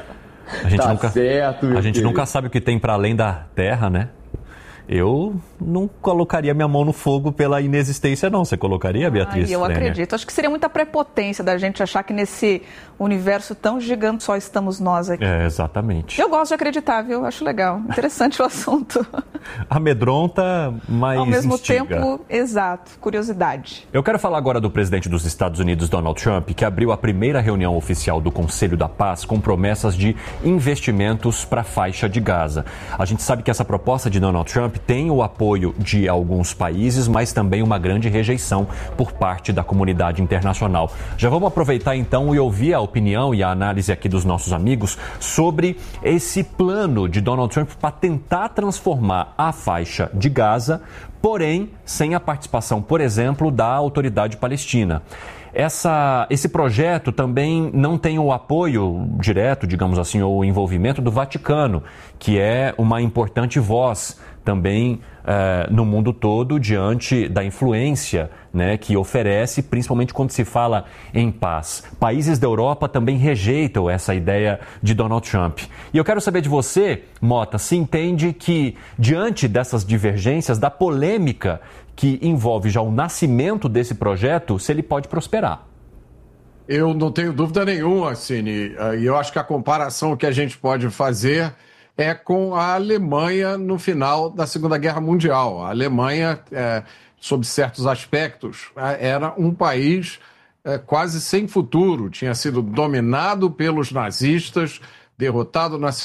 A gente, tá nunca, certo, meu a gente querido. nunca sabe o que tem para além da Terra, né? Eu não colocaria minha mão no fogo pela inexistência, não. Você colocaria, Beatriz? Ai, eu Frenner? acredito. Acho que seria muita prepotência da gente achar que nesse universo tão gigante só estamos nós aqui. É, exatamente. Eu gosto de acreditar, viu? Acho legal. Interessante o assunto. Amedronta, mas Ao mesmo instiga. tempo, exato. Curiosidade. Eu quero falar agora do presidente dos Estados Unidos, Donald Trump, que abriu a primeira reunião oficial do Conselho da Paz com promessas de investimentos para a faixa de Gaza. A gente sabe que essa proposta de Donald Trump tem o apoio de alguns países, mas também uma grande rejeição por parte da comunidade internacional. Já vamos aproveitar então e ouvir a opinião e a análise aqui dos nossos amigos sobre esse plano de Donald Trump para tentar transformar a faixa de Gaza, porém sem a participação, por exemplo, da Autoridade Palestina. Essa, esse projeto também não tem o apoio direto, digamos assim, ou o envolvimento do Vaticano, que é uma importante voz também eh, no mundo todo diante da influência, né, que oferece, principalmente quando se fala em paz. Países da Europa também rejeitam essa ideia de Donald Trump. E eu quero saber de você, Mota, se entende que diante dessas divergências, da polêmica que envolve já o nascimento desse projeto, se ele pode prosperar. Eu não tenho dúvida nenhuma, Cine, e eu acho que a comparação que a gente pode fazer é com a Alemanha no final da Segunda Guerra Mundial. A Alemanha, é, sob certos aspectos, era um país é, quase sem futuro, tinha sido dominado pelos nazistas, derrotado na...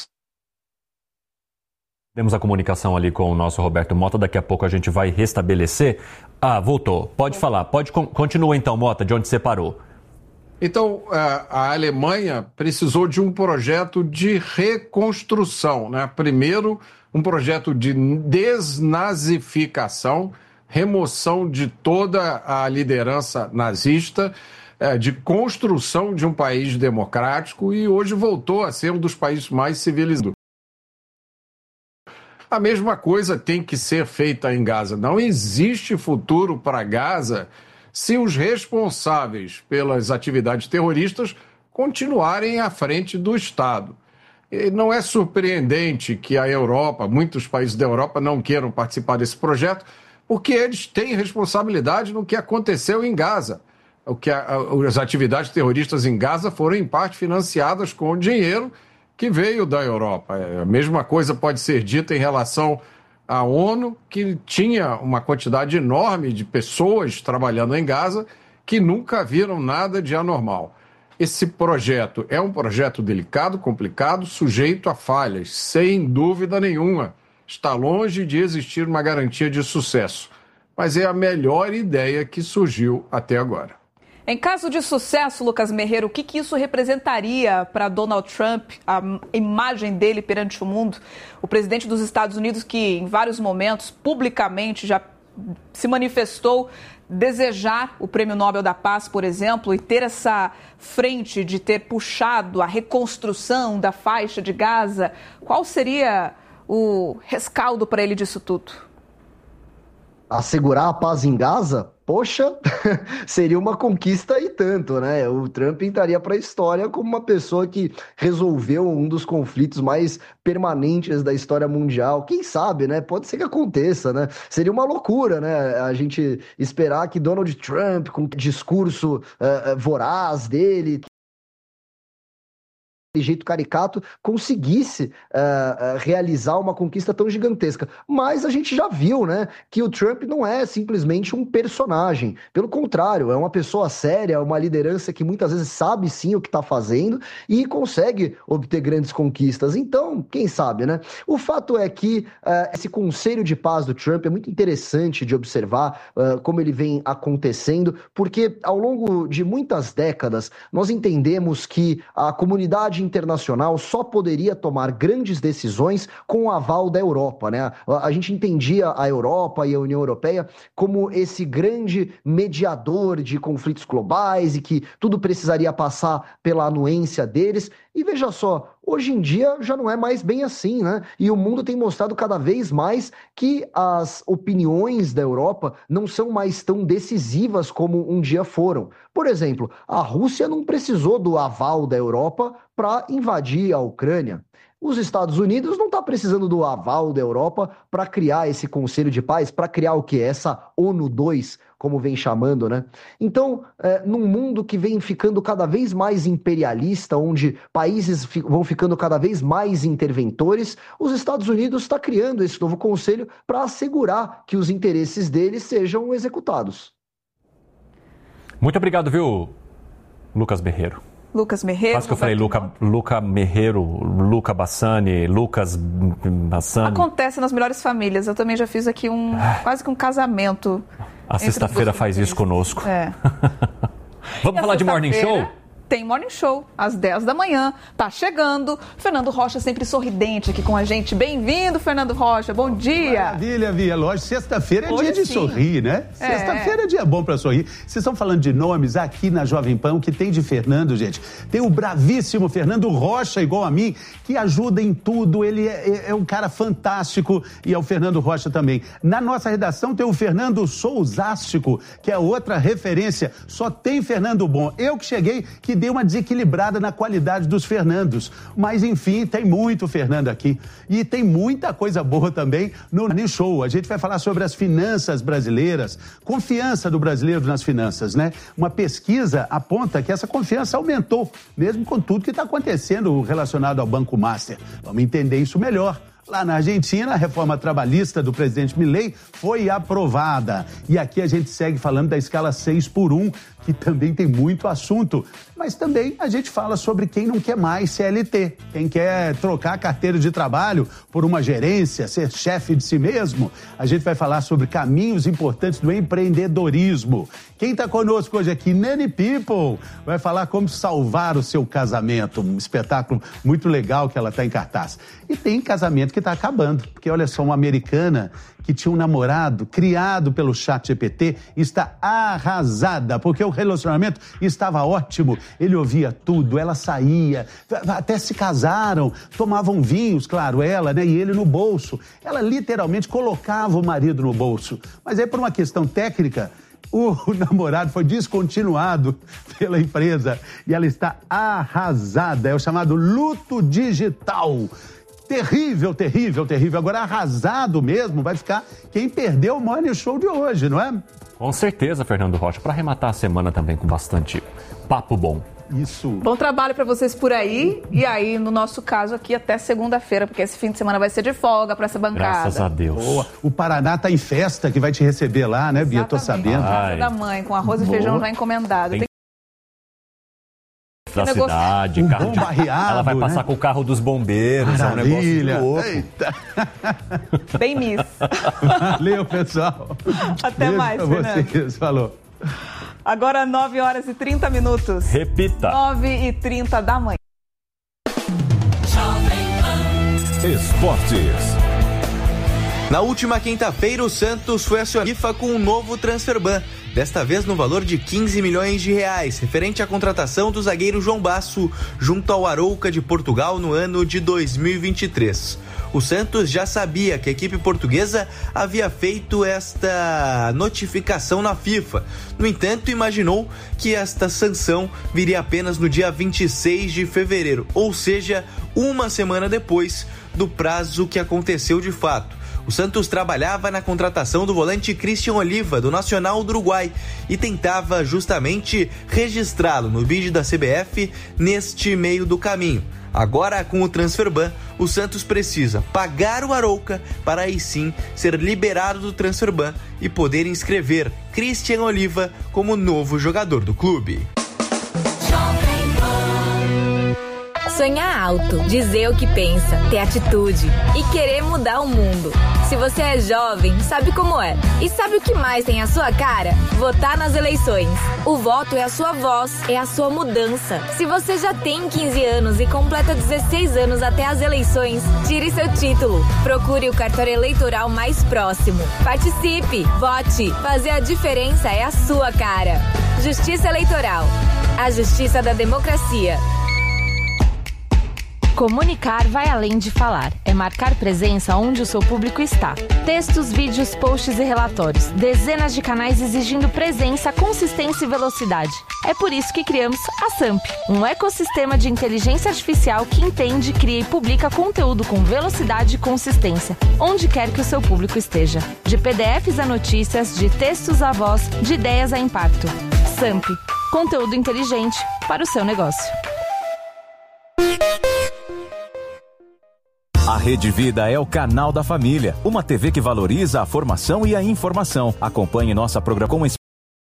Temos a comunicação ali com o nosso Roberto Mota, daqui a pouco a gente vai restabelecer. Ah, voltou. Pode falar. Pode, continua então, Mota, de onde você parou. Então, a Alemanha precisou de um projeto de reconstrução, né? Primeiro, um projeto de desnazificação, remoção de toda a liderança nazista, de construção de um país democrático, e hoje voltou a ser um dos países mais civilizados. A mesma coisa tem que ser feita em Gaza. Não existe futuro para Gaza se os responsáveis pelas atividades terroristas continuarem à frente do Estado. E não é surpreendente que a Europa, muitos países da Europa não queiram participar desse projeto, porque eles têm responsabilidade no que aconteceu em Gaza. O que a, as atividades terroristas em Gaza foram, em parte, financiadas com dinheiro que veio da Europa. A mesma coisa pode ser dita em relação à ONU, que tinha uma quantidade enorme de pessoas trabalhando em Gaza que nunca viram nada de anormal. Esse projeto é um projeto delicado, complicado, sujeito a falhas, sem dúvida nenhuma. Está longe de existir uma garantia de sucesso, mas é a melhor ideia que surgiu até agora. Em caso de sucesso, Lucas Merreiro, o que, que isso representaria para Donald Trump, a imagem dele perante o mundo? O presidente dos Estados Unidos, que em vários momentos, publicamente, já se manifestou desejar o Prêmio Nobel da Paz, por exemplo, e ter essa frente de ter puxado a reconstrução da faixa de Gaza. Qual seria o rescaldo para ele disso tudo? Assegurar a paz em Gaza? Poxa, seria uma conquista e tanto, né? O Trump entraria para a história como uma pessoa que resolveu um dos conflitos mais permanentes da história mundial. Quem sabe, né? Pode ser que aconteça, né? Seria uma loucura, né? A gente esperar que Donald Trump, com o discurso uh, voraz dele, de jeito caricato, conseguisse uh, uh, realizar uma conquista tão gigantesca. Mas a gente já viu, né, que o Trump não é simplesmente um personagem. Pelo contrário, é uma pessoa séria, uma liderança que muitas vezes sabe sim o que está fazendo e consegue obter grandes conquistas. Então, quem sabe, né? O fato é que uh, esse conselho de paz do Trump é muito interessante de observar uh, como ele vem acontecendo, porque ao longo de muitas décadas nós entendemos que a comunidade internacional só poderia tomar grandes decisões com o aval da Europa, né? A gente entendia a Europa e a União Europeia como esse grande mediador de conflitos globais e que tudo precisaria passar pela anuência deles. E veja só, Hoje em dia já não é mais bem assim, né? E o mundo tem mostrado cada vez mais que as opiniões da Europa não são mais tão decisivas como um dia foram. Por exemplo, a Rússia não precisou do aval da Europa para invadir a Ucrânia. Os Estados Unidos não estão precisando do aval da Europa para criar esse Conselho de Paz, para criar o quê? Essa ONU dois, como vem chamando, né? Então, é, num mundo que vem ficando cada vez mais imperialista, onde países fi- vão ficando cada vez mais interventores, os Estados Unidos está criando esse novo conselho para assegurar que os interesses deles sejam executados. Muito obrigado, viu, Lucas Berreiro? Lucas Merreiro. Quase que eu falei Luca, Luca Merreiro, Luca Bassani, Lucas Bassani. Acontece nas melhores famílias. Eu também já fiz aqui um quase que um casamento. A sexta-feira faz isso conosco. É. Vamos falar de Morning Show? Tem Morning Show, às dez da manhã, tá chegando. Fernando Rocha sempre sorridente aqui com a gente. Bem-vindo, Fernando Rocha, bom dia. Maravilha, Via, lógico. Sexta-feira é Hoje dia de sim. sorrir, né? É. Sexta-feira é dia bom pra sorrir. Vocês estão falando de nomes aqui na Jovem Pan, o que tem de Fernando, gente? Tem o bravíssimo Fernando Rocha, igual a mim, que ajuda em tudo. Ele é, é, é um cara fantástico e é o Fernando Rocha também. Na nossa redação tem o Fernando Souzástico, que é outra referência. Só tem Fernando bom. Eu que cheguei, que dei uma desequilibrada na qualidade dos Fernandos. Mas, enfim, tem muito Fernando aqui. E tem muita coisa boa também no Morning Show. A gente vai falar sobre as finanças brasileiras, confiança do brasileiro nas finanças, né? Uma pesquisa aponta que essa confiança aumentou, mesmo com tudo que está acontecendo relacionado ao Banco Master. Vamos entender isso melhor. Lá na Argentina, a reforma trabalhista do presidente Milei foi aprovada. E aqui a gente segue falando da escala seis por um, que também tem muito assunto. Mas também a gente fala sobre quem não quer mais C L T, quem quer trocar a carteira de trabalho por uma gerência, ser chefe de si mesmo. A gente vai falar sobre caminhos importantes do empreendedorismo. Quem está conosco hoje aqui, Nanny People, vai falar como salvar o seu casamento. Um espetáculo muito legal que ela está em cartaz. E tem casamento que está acabando, porque olha só, uma americana que tinha um namorado criado pelo ChatGPT está arrasada, porque o relacionamento estava ótimo, ele ouvia tudo, ela saía, até se casaram, tomavam vinhos, claro, ela, né, e ele no bolso. Ela literalmente colocava o marido no bolso. Mas aí, por uma questão técnica, o namorado foi descontinuado pela empresa e ela está arrasada. É o chamado luto digital. Terrível, terrível, terrível. Agora, arrasado mesmo vai ficar quem perdeu o Morning Show de hoje, não é? Com certeza, Fernando Rocha. Para arrematar a semana também com bastante papo bom. Isso. Bom trabalho para vocês por aí. E aí, no nosso caso aqui, até segunda-feira, porque esse fim de semana vai ser de folga para essa bancada. Graças a Deus. Boa. O Paraná tá em festa, que vai te receber lá, né, Bia? Tô sabendo. Casa da mãe, com arroz e Boa. feijão já encomendado. Tem... Tem... Da negócio... cidade, um carro bom de... barreado, ela vai passar, né, com o carro dos bombeiros. Maravilha. É um negócio louco. Eita. Bem miss. Valeu, pessoal. Até Beijo mais, pra Fernando. vocês. Falou. Agora nove horas e trinta minutos. Repita. nove e trinta da manhã. Esportes. Na última quinta-feira, o Santos foi acionado FIFA com um novo transferban, desta vez no valor de quinze milhões de reais, referente à contratação do zagueiro João Basso junto ao Arouca de Portugal no ano de dois mil e vinte e três. O Santos já sabia que a equipe portuguesa havia feito esta notificação na FIFA. No entanto, imaginou que esta sanção viria apenas no dia vinte e seis de fevereiro, ou seja, uma semana depois do prazo que aconteceu de fato. O Santos trabalhava na contratação do volante Christian Oliva, do Nacional do Uruguai, e tentava justamente registrá-lo no bid da C B F neste meio do caminho. Agora, com o transferban, o Santos precisa pagar o Arouca para aí sim ser liberado do transferban e poder inscrever Christian Oliva como novo jogador do clube. Sonhar alto, dizer o que pensa, ter atitude e querer mudar o mundo. Se você é jovem, sabe como é. E sabe o que mais tem a sua cara? Votar nas eleições. O voto é a sua voz, é a sua mudança. Se você já tem quinze anos e completa dezesseis anos até as eleições, tire seu título. Procure o cartório eleitoral mais próximo. Participe, vote. Fazer a diferença é a sua cara. Justiça Eleitoral. A justiça da democracia. Comunicar vai além de falar. É marcar presença onde o seu público está. Textos, vídeos, posts e relatórios. Dezenas de canais exigindo presença, consistência e velocidade. É por isso que criamos a Samp, um ecossistema de inteligência artificial que entende, cria e publica conteúdo com velocidade e consistência, onde quer que o seu público esteja. De P D Fs a notícias, de textos a voz, de ideias a impacto. Samp, conteúdo inteligente para o seu negócio. A Rede Vida é o canal da família, uma T V que valoriza a formação e a informação. Acompanhe nossa programação com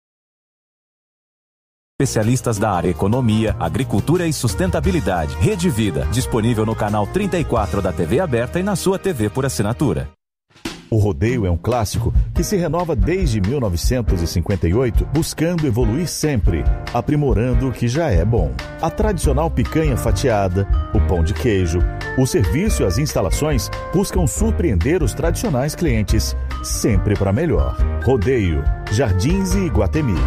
especialistas da área economia, agricultura e sustentabilidade. Rede Vida, disponível no canal trinta e quatro da T V aberta e na sua T V por assinatura. O rodeio é um clássico que se renova desde mil novecentos e cinquenta e oito, buscando evoluir sempre, aprimorando o que já é bom. A tradicional picanha fatiada, o pão de queijo, o serviço e as instalações buscam surpreender os tradicionais clientes, sempre para melhor. Rodeio, Jardins e Iguatemi.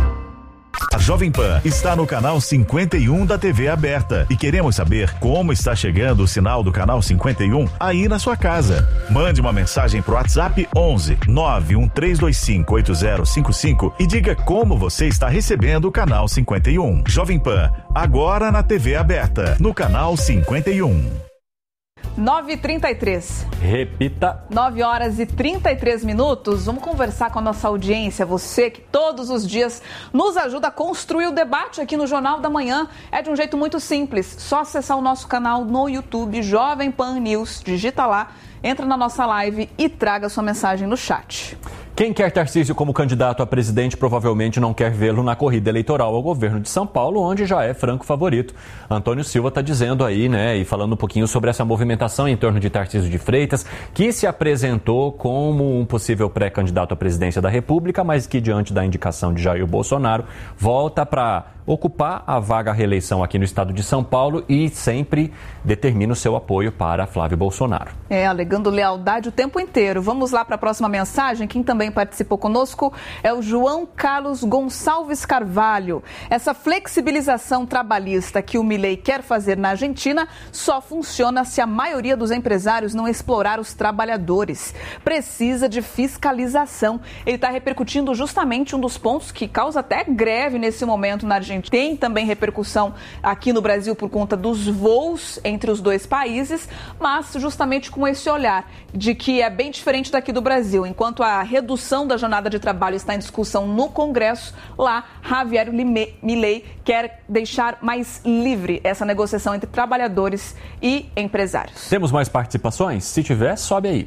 A Jovem Pan está no canal cinquenta e um da T V aberta e queremos saber como está chegando o sinal do canal cinquenta e um aí na sua casa. Mande uma mensagem pro WhatsApp onze nove um três dois cinco oito zero cinco cinco e diga como você está recebendo o canal cinquenta e um. Jovem Pan, agora na T V aberta, no canal cinquenta e um. nove e trinta e três. Repita. nove horas e trinta e três minutos. Vamos conversar com a nossa audiência. Você que todos os dias nos ajuda a construir o debate aqui no Jornal da Manhã. É de um jeito muito simples. Só acessar o nosso canal no YouTube, Jovem Pan News. Digita lá, entra na nossa live e traga sua mensagem no chat. Quem quer Tarcísio como candidato a presidente provavelmente não quer vê-lo na corrida eleitoral ao governo de São Paulo, onde já é franco favorito. Antônio Silva está dizendo aí, né, e falando um pouquinho sobre essa movimentação em torno de Tarcísio de Freitas, que se apresentou como um possível pré-candidato à presidência da República, mas que diante da indicação de Jair Bolsonaro, volta para ocupar a vaga à reeleição aqui no estado de São Paulo e sempre determina o seu apoio para Flávio Bolsonaro. É, alegando lealdade o tempo inteiro. Vamos lá para a próxima mensagem. Quem também participou conosco é o João Carlos Gonçalves Carvalho. Essa flexibilização trabalhista que o Milei quer fazer na Argentina só funciona se a maioria dos empresários não explorar os trabalhadores. Precisa de fiscalização. Ele está repercutindo justamente um dos pontos que causa até greve nesse momento na Argentina. Tem também repercussão aqui no Brasil por conta dos voos entre os dois países, mas justamente com esse olhar de que é bem diferente daqui do Brasil. Enquanto a redução da jornada de trabalho está em discussão no Congresso, lá Javier Milei quer deixar mais livre essa negociação entre trabalhadores e empresários. Temos mais participações? Se tiver, sobe aí.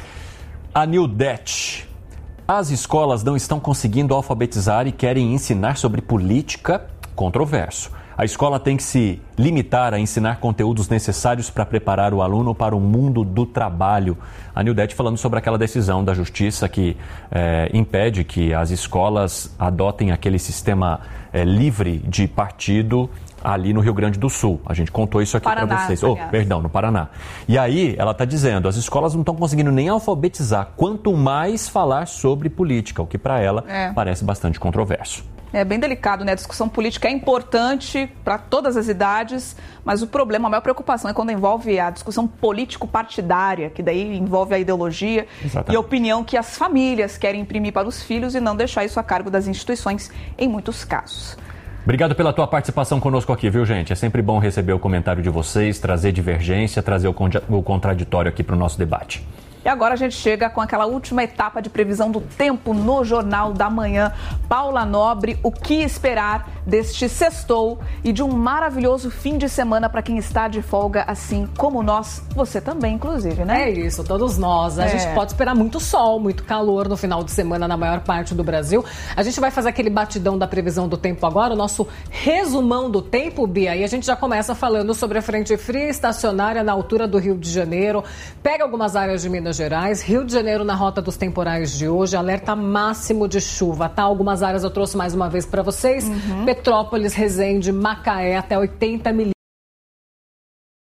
A Nildete. As escolas não estão conseguindo alfabetizar e querem ensinar sobre política. Controverso. A escola tem que se limitar a ensinar conteúdos necessários para preparar o aluno para o mundo do trabalho. A Nildete falando sobre aquela decisão da Justiça que é, impede que as escolas adotem aquele sistema é, livre de partido ali no Rio Grande do Sul. A gente contou isso aqui para vocês. Oh, perdão, no Paraná. E aí, ela está dizendo, as escolas não estão conseguindo nem alfabetizar, quanto mais falar sobre política, o que para ela é. parece bastante controverso. É bem delicado, né? A discussão política é importante para todas as idades, mas o problema, a maior preocupação é quando envolve a discussão político-partidária, que daí envolve a ideologia Exatamente. E a opinião que as famílias querem imprimir para os filhos e não deixar isso a cargo das instituições em muitos casos. Obrigado pela tua participação conosco aqui, viu, gente? É sempre bom receber o comentário de vocês, trazer divergência, trazer o, contra- o contraditório aqui para o nosso debate. E agora a gente chega com aquela última etapa de previsão do tempo no Jornal da Manhã. Paula Nobre, o que esperar deste sextou e de um maravilhoso fim de semana para quem está de folga, assim como nós, você também, inclusive, né? É isso, todos nós. A é. gente pode esperar muito sol, muito calor no final de semana na maior parte do Brasil. A gente vai fazer aquele batidão da previsão do tempo agora, o nosso resumão do tempo, Bia, e a gente já começa falando sobre a frente fria estacionária na altura do Rio de Janeiro. Pega algumas áreas de Minas Gerais, Rio de Janeiro na rota dos temporais de hoje, alerta máximo de chuva, tá? Algumas áreas eu trouxe mais uma vez para vocês, uhum. Petrópolis, Resende, Macaé, até oitenta milímetros.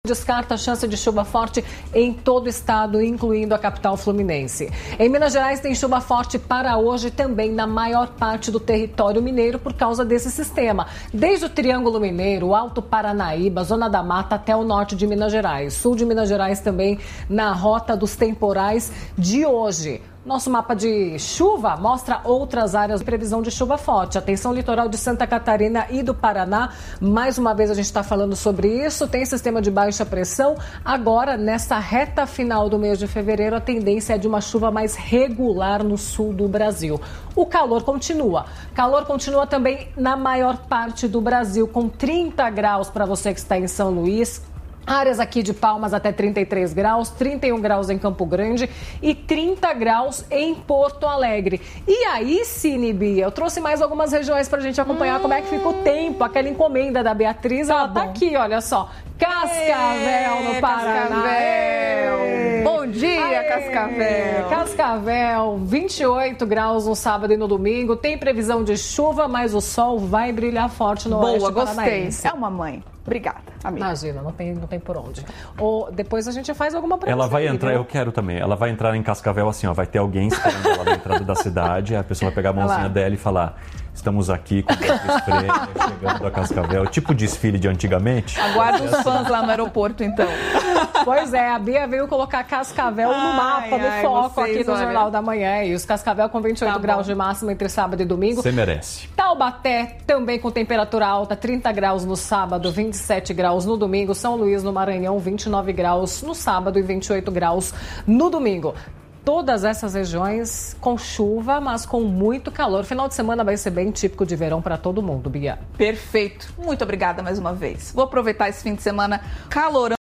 Descarta a chance de chuva forte em todo o estado, incluindo a capital fluminense. Em Minas Gerais tem chuva forte para hoje também na maior parte do território mineiro por causa desse sistema. Desde o Triângulo Mineiro, o Alto Paranaíba, Zona da Mata até o norte de Minas Gerais. Sul de Minas Gerais também na rota dos temporais de hoje. Nosso mapa de chuva mostra outras áreas de previsão de chuva forte. Atenção, litoral de Santa Catarina e do Paraná. Mais uma vez a gente está falando sobre isso. Tem sistema de baixa pressão. Agora, nessa reta final do mês de fevereiro, a tendência é de uma chuva mais regular no sul do Brasil. O calor continua. Calor continua também na maior parte do Brasil, com trinta graus para você que está em São Luís. Áreas aqui de Palmas até trinta e três graus, trinta e um graus em Campo Grande e trinta graus em Porto Alegre. E aí, Cine Bia, eu trouxe mais algumas regiões pra gente acompanhar hum. como é que fica o tempo. Aquela encomenda da Beatriz, tá ela bom. tá aqui, olha só. Cascavel no Paraná. Cascavel. Bom dia, Aê. Cascavel. Cascavel, vinte e oito graus no sábado e no domingo. Tem previsão de chuva, mas o sol vai brilhar forte no Boa, oeste gostei. É uma mãe. Obrigada, amiga. Imagina, não tem, não tem por onde. Ou depois a gente faz alguma previsão. Ela vai aí, entrar, viu? Eu quero também. Ela vai entrar em Cascavel assim, ó. Vai ter alguém esperando ela na entrada da cidade. A pessoa vai pegar a mãozinha dela e falar: estamos aqui com o spray, chegando a Cascavel. Tipo desfile de antigamente. Aguarda os fãs lá no aeroporto, então. Pois é, a Bia veio colocar Cascavel ai, no mapa, no ai, foco vocês, aqui no olha. Jornal da Manhã. E os Cascavel com vinte e oito tá graus de máxima entre sábado e domingo. Você merece. Taubaté também com temperatura alta, trinta graus no sábado, vinte e sete graus no domingo. São Luís, no Maranhão, vinte e nove graus no sábado e vinte e oito graus no domingo. Todas essas regiões com chuva, mas com muito calor. Final de semana vai ser bem típico de verão para todo mundo, Bia. Perfeito. Muito obrigada mais uma vez. Vou aproveitar esse fim de semana calorão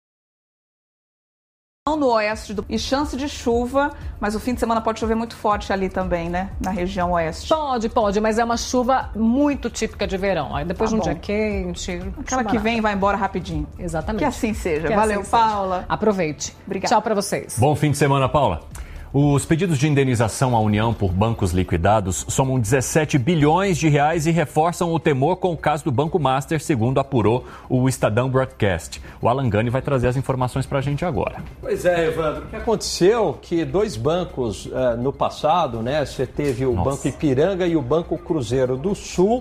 no oeste do... e chance de chuva, mas o fim de semana pode chover muito forte ali também, né? Na região oeste. Pode, pode, mas é uma chuva muito típica de verão. Aí depois tá de um bom. dia quente... Aquela que vem e vai embora rapidinho. Exatamente. Que assim seja. Que Valeu, assim Paula. Seja. Aproveite. Obrigada. Tchau pra vocês. Bom fim de semana, Paula. Os pedidos de indenização à União por bancos liquidados somam dezessete bilhões de reais e reforçam o temor com o caso do Banco Master, segundo apurou o Estadão Broadcast. O Alan Gani vai trazer as informações para a gente agora. Pois é, Evandro. O que aconteceu que dois bancos uh, no passado, né? Você teve o Nossa. Banco Ipiranga e o Banco Cruzeiro do Sul.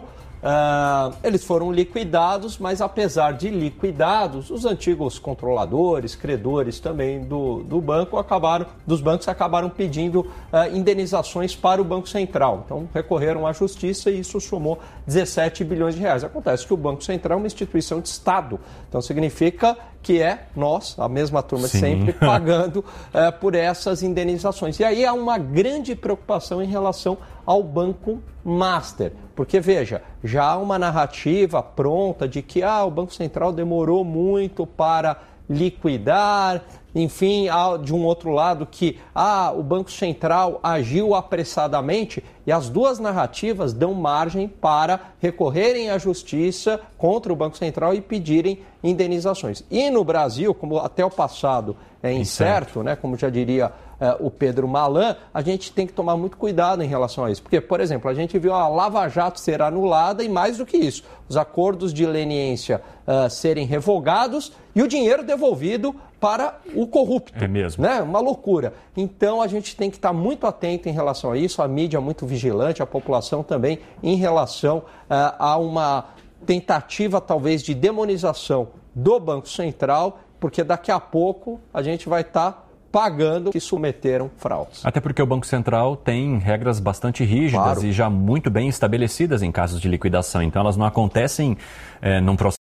Uh, eles foram liquidados, mas apesar de liquidados, os antigos controladores, credores também do, do banco acabaram, dos bancos acabaram pedindo uh, indenizações para o Banco Central. Então recorreram à justiça e isso somou dezessete bilhões de reais. Acontece que o Banco Central é uma instituição de Estado, então significa que é nós, a mesma turma de sempre, pagando uh, por essas indenizações. E aí há uma grande preocupação em relação ao Banco Master, porque veja, já há uma narrativa pronta de que ah, o Banco Central demorou muito para liquidar, enfim, há de um outro lado que ah, o Banco Central agiu apressadamente, e as duas narrativas dão margem para recorrerem à justiça contra o Banco Central e pedirem indenizações. E no Brasil, como até o passado é incerto, né, como já diria eh, o Pedro Malan, a gente tem que tomar muito cuidado em relação a isso. Porque, por exemplo, a gente viu a Lava Jato ser anulada e mais do que isso, os acordos de leniência uh, serem revogados e o dinheiro devolvido para o corrupto. É mesmo. Né? Uma loucura. Então a gente tem que estar muito atento em relação a isso, a mídia muito vigilante, a população também em relação uh, a uma tentativa talvez de demonização do Banco Central, porque daqui a pouco a gente vai estar pagando que submeteram fraudes. Até porque o Banco Central tem regras bastante rígidas claro. e já muito bem estabelecidas em casos de liquidação. Então elas não acontecem é, num processo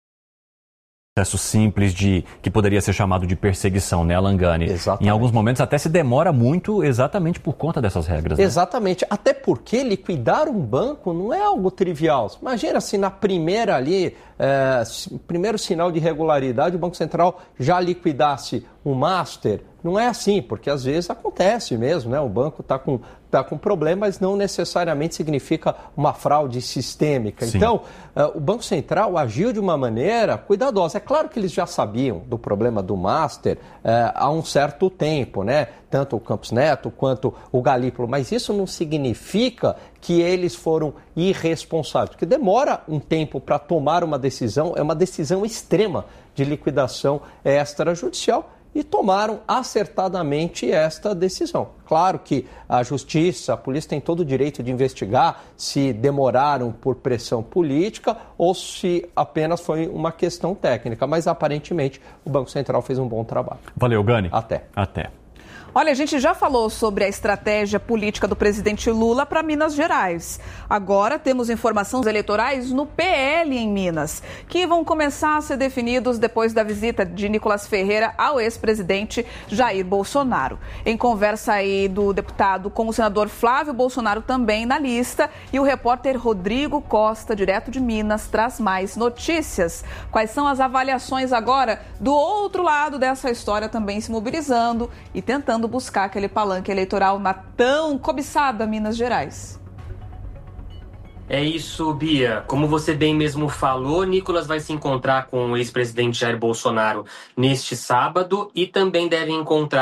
simples de que poderia ser chamado de perseguição, né, Alan Gani? Exatamente. Em alguns momentos até se demora muito exatamente por conta dessas regras. Né? Exatamente. Até porque liquidar um banco não é algo trivial. Imagina se na primeira ali, é, primeiro sinal de irregularidade, o Banco Central já liquidasse o Master. Não é assim, porque às vezes acontece mesmo, né? O banco está com, tá com problema, mas não necessariamente significa uma fraude sistêmica. Sim. Então, uh, o Banco Central agiu de uma maneira cuidadosa. É claro que eles já sabiam do problema do Master uh, há um certo tempo, né? Tanto o Campos Neto quanto o Galípolo, mas isso não significa que eles foram irresponsáveis, porque demora um tempo para tomar uma decisão, é uma decisão extrema de liquidação extrajudicial e tomaram acertadamente esta decisão. Claro que a justiça, a polícia tem todo o direito de investigar se demoraram por pressão política ou se apenas foi uma questão técnica, mas aparentemente o Banco Central fez um bom trabalho. Valeu, Gani. Até. Até. Olha, a gente já falou sobre a estratégia política do presidente Lula para Minas Gerais. Agora temos informações eleitorais no P L em Minas, que vão começar a ser definidos depois da visita de Nicolas Ferreira ao ex-presidente Jair Bolsonaro. Em conversa aí do deputado com o senador Flávio Bolsonaro também na lista, e o repórter Rodrigo Costa, direto de Minas, traz mais notícias. Quais são as avaliações agora do outro lado dessa história, também se mobilizando e tentando buscar aquele palanque eleitoral na tão cobiçada Minas Gerais? É isso, Bia. Como você bem mesmo falou, Nicolas vai se encontrar com o ex-presidente Jair Bolsonaro neste sábado e também deve encontrar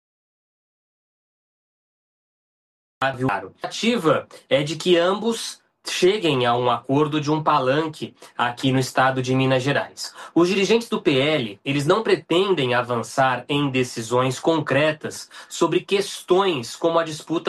a expectativa é de que ambos cheguem a um acordo de um palanque aqui no estado de Minas Gerais. Os dirigentes do P L, eles não pretendem avançar em decisões concretas sobre questões como a disputa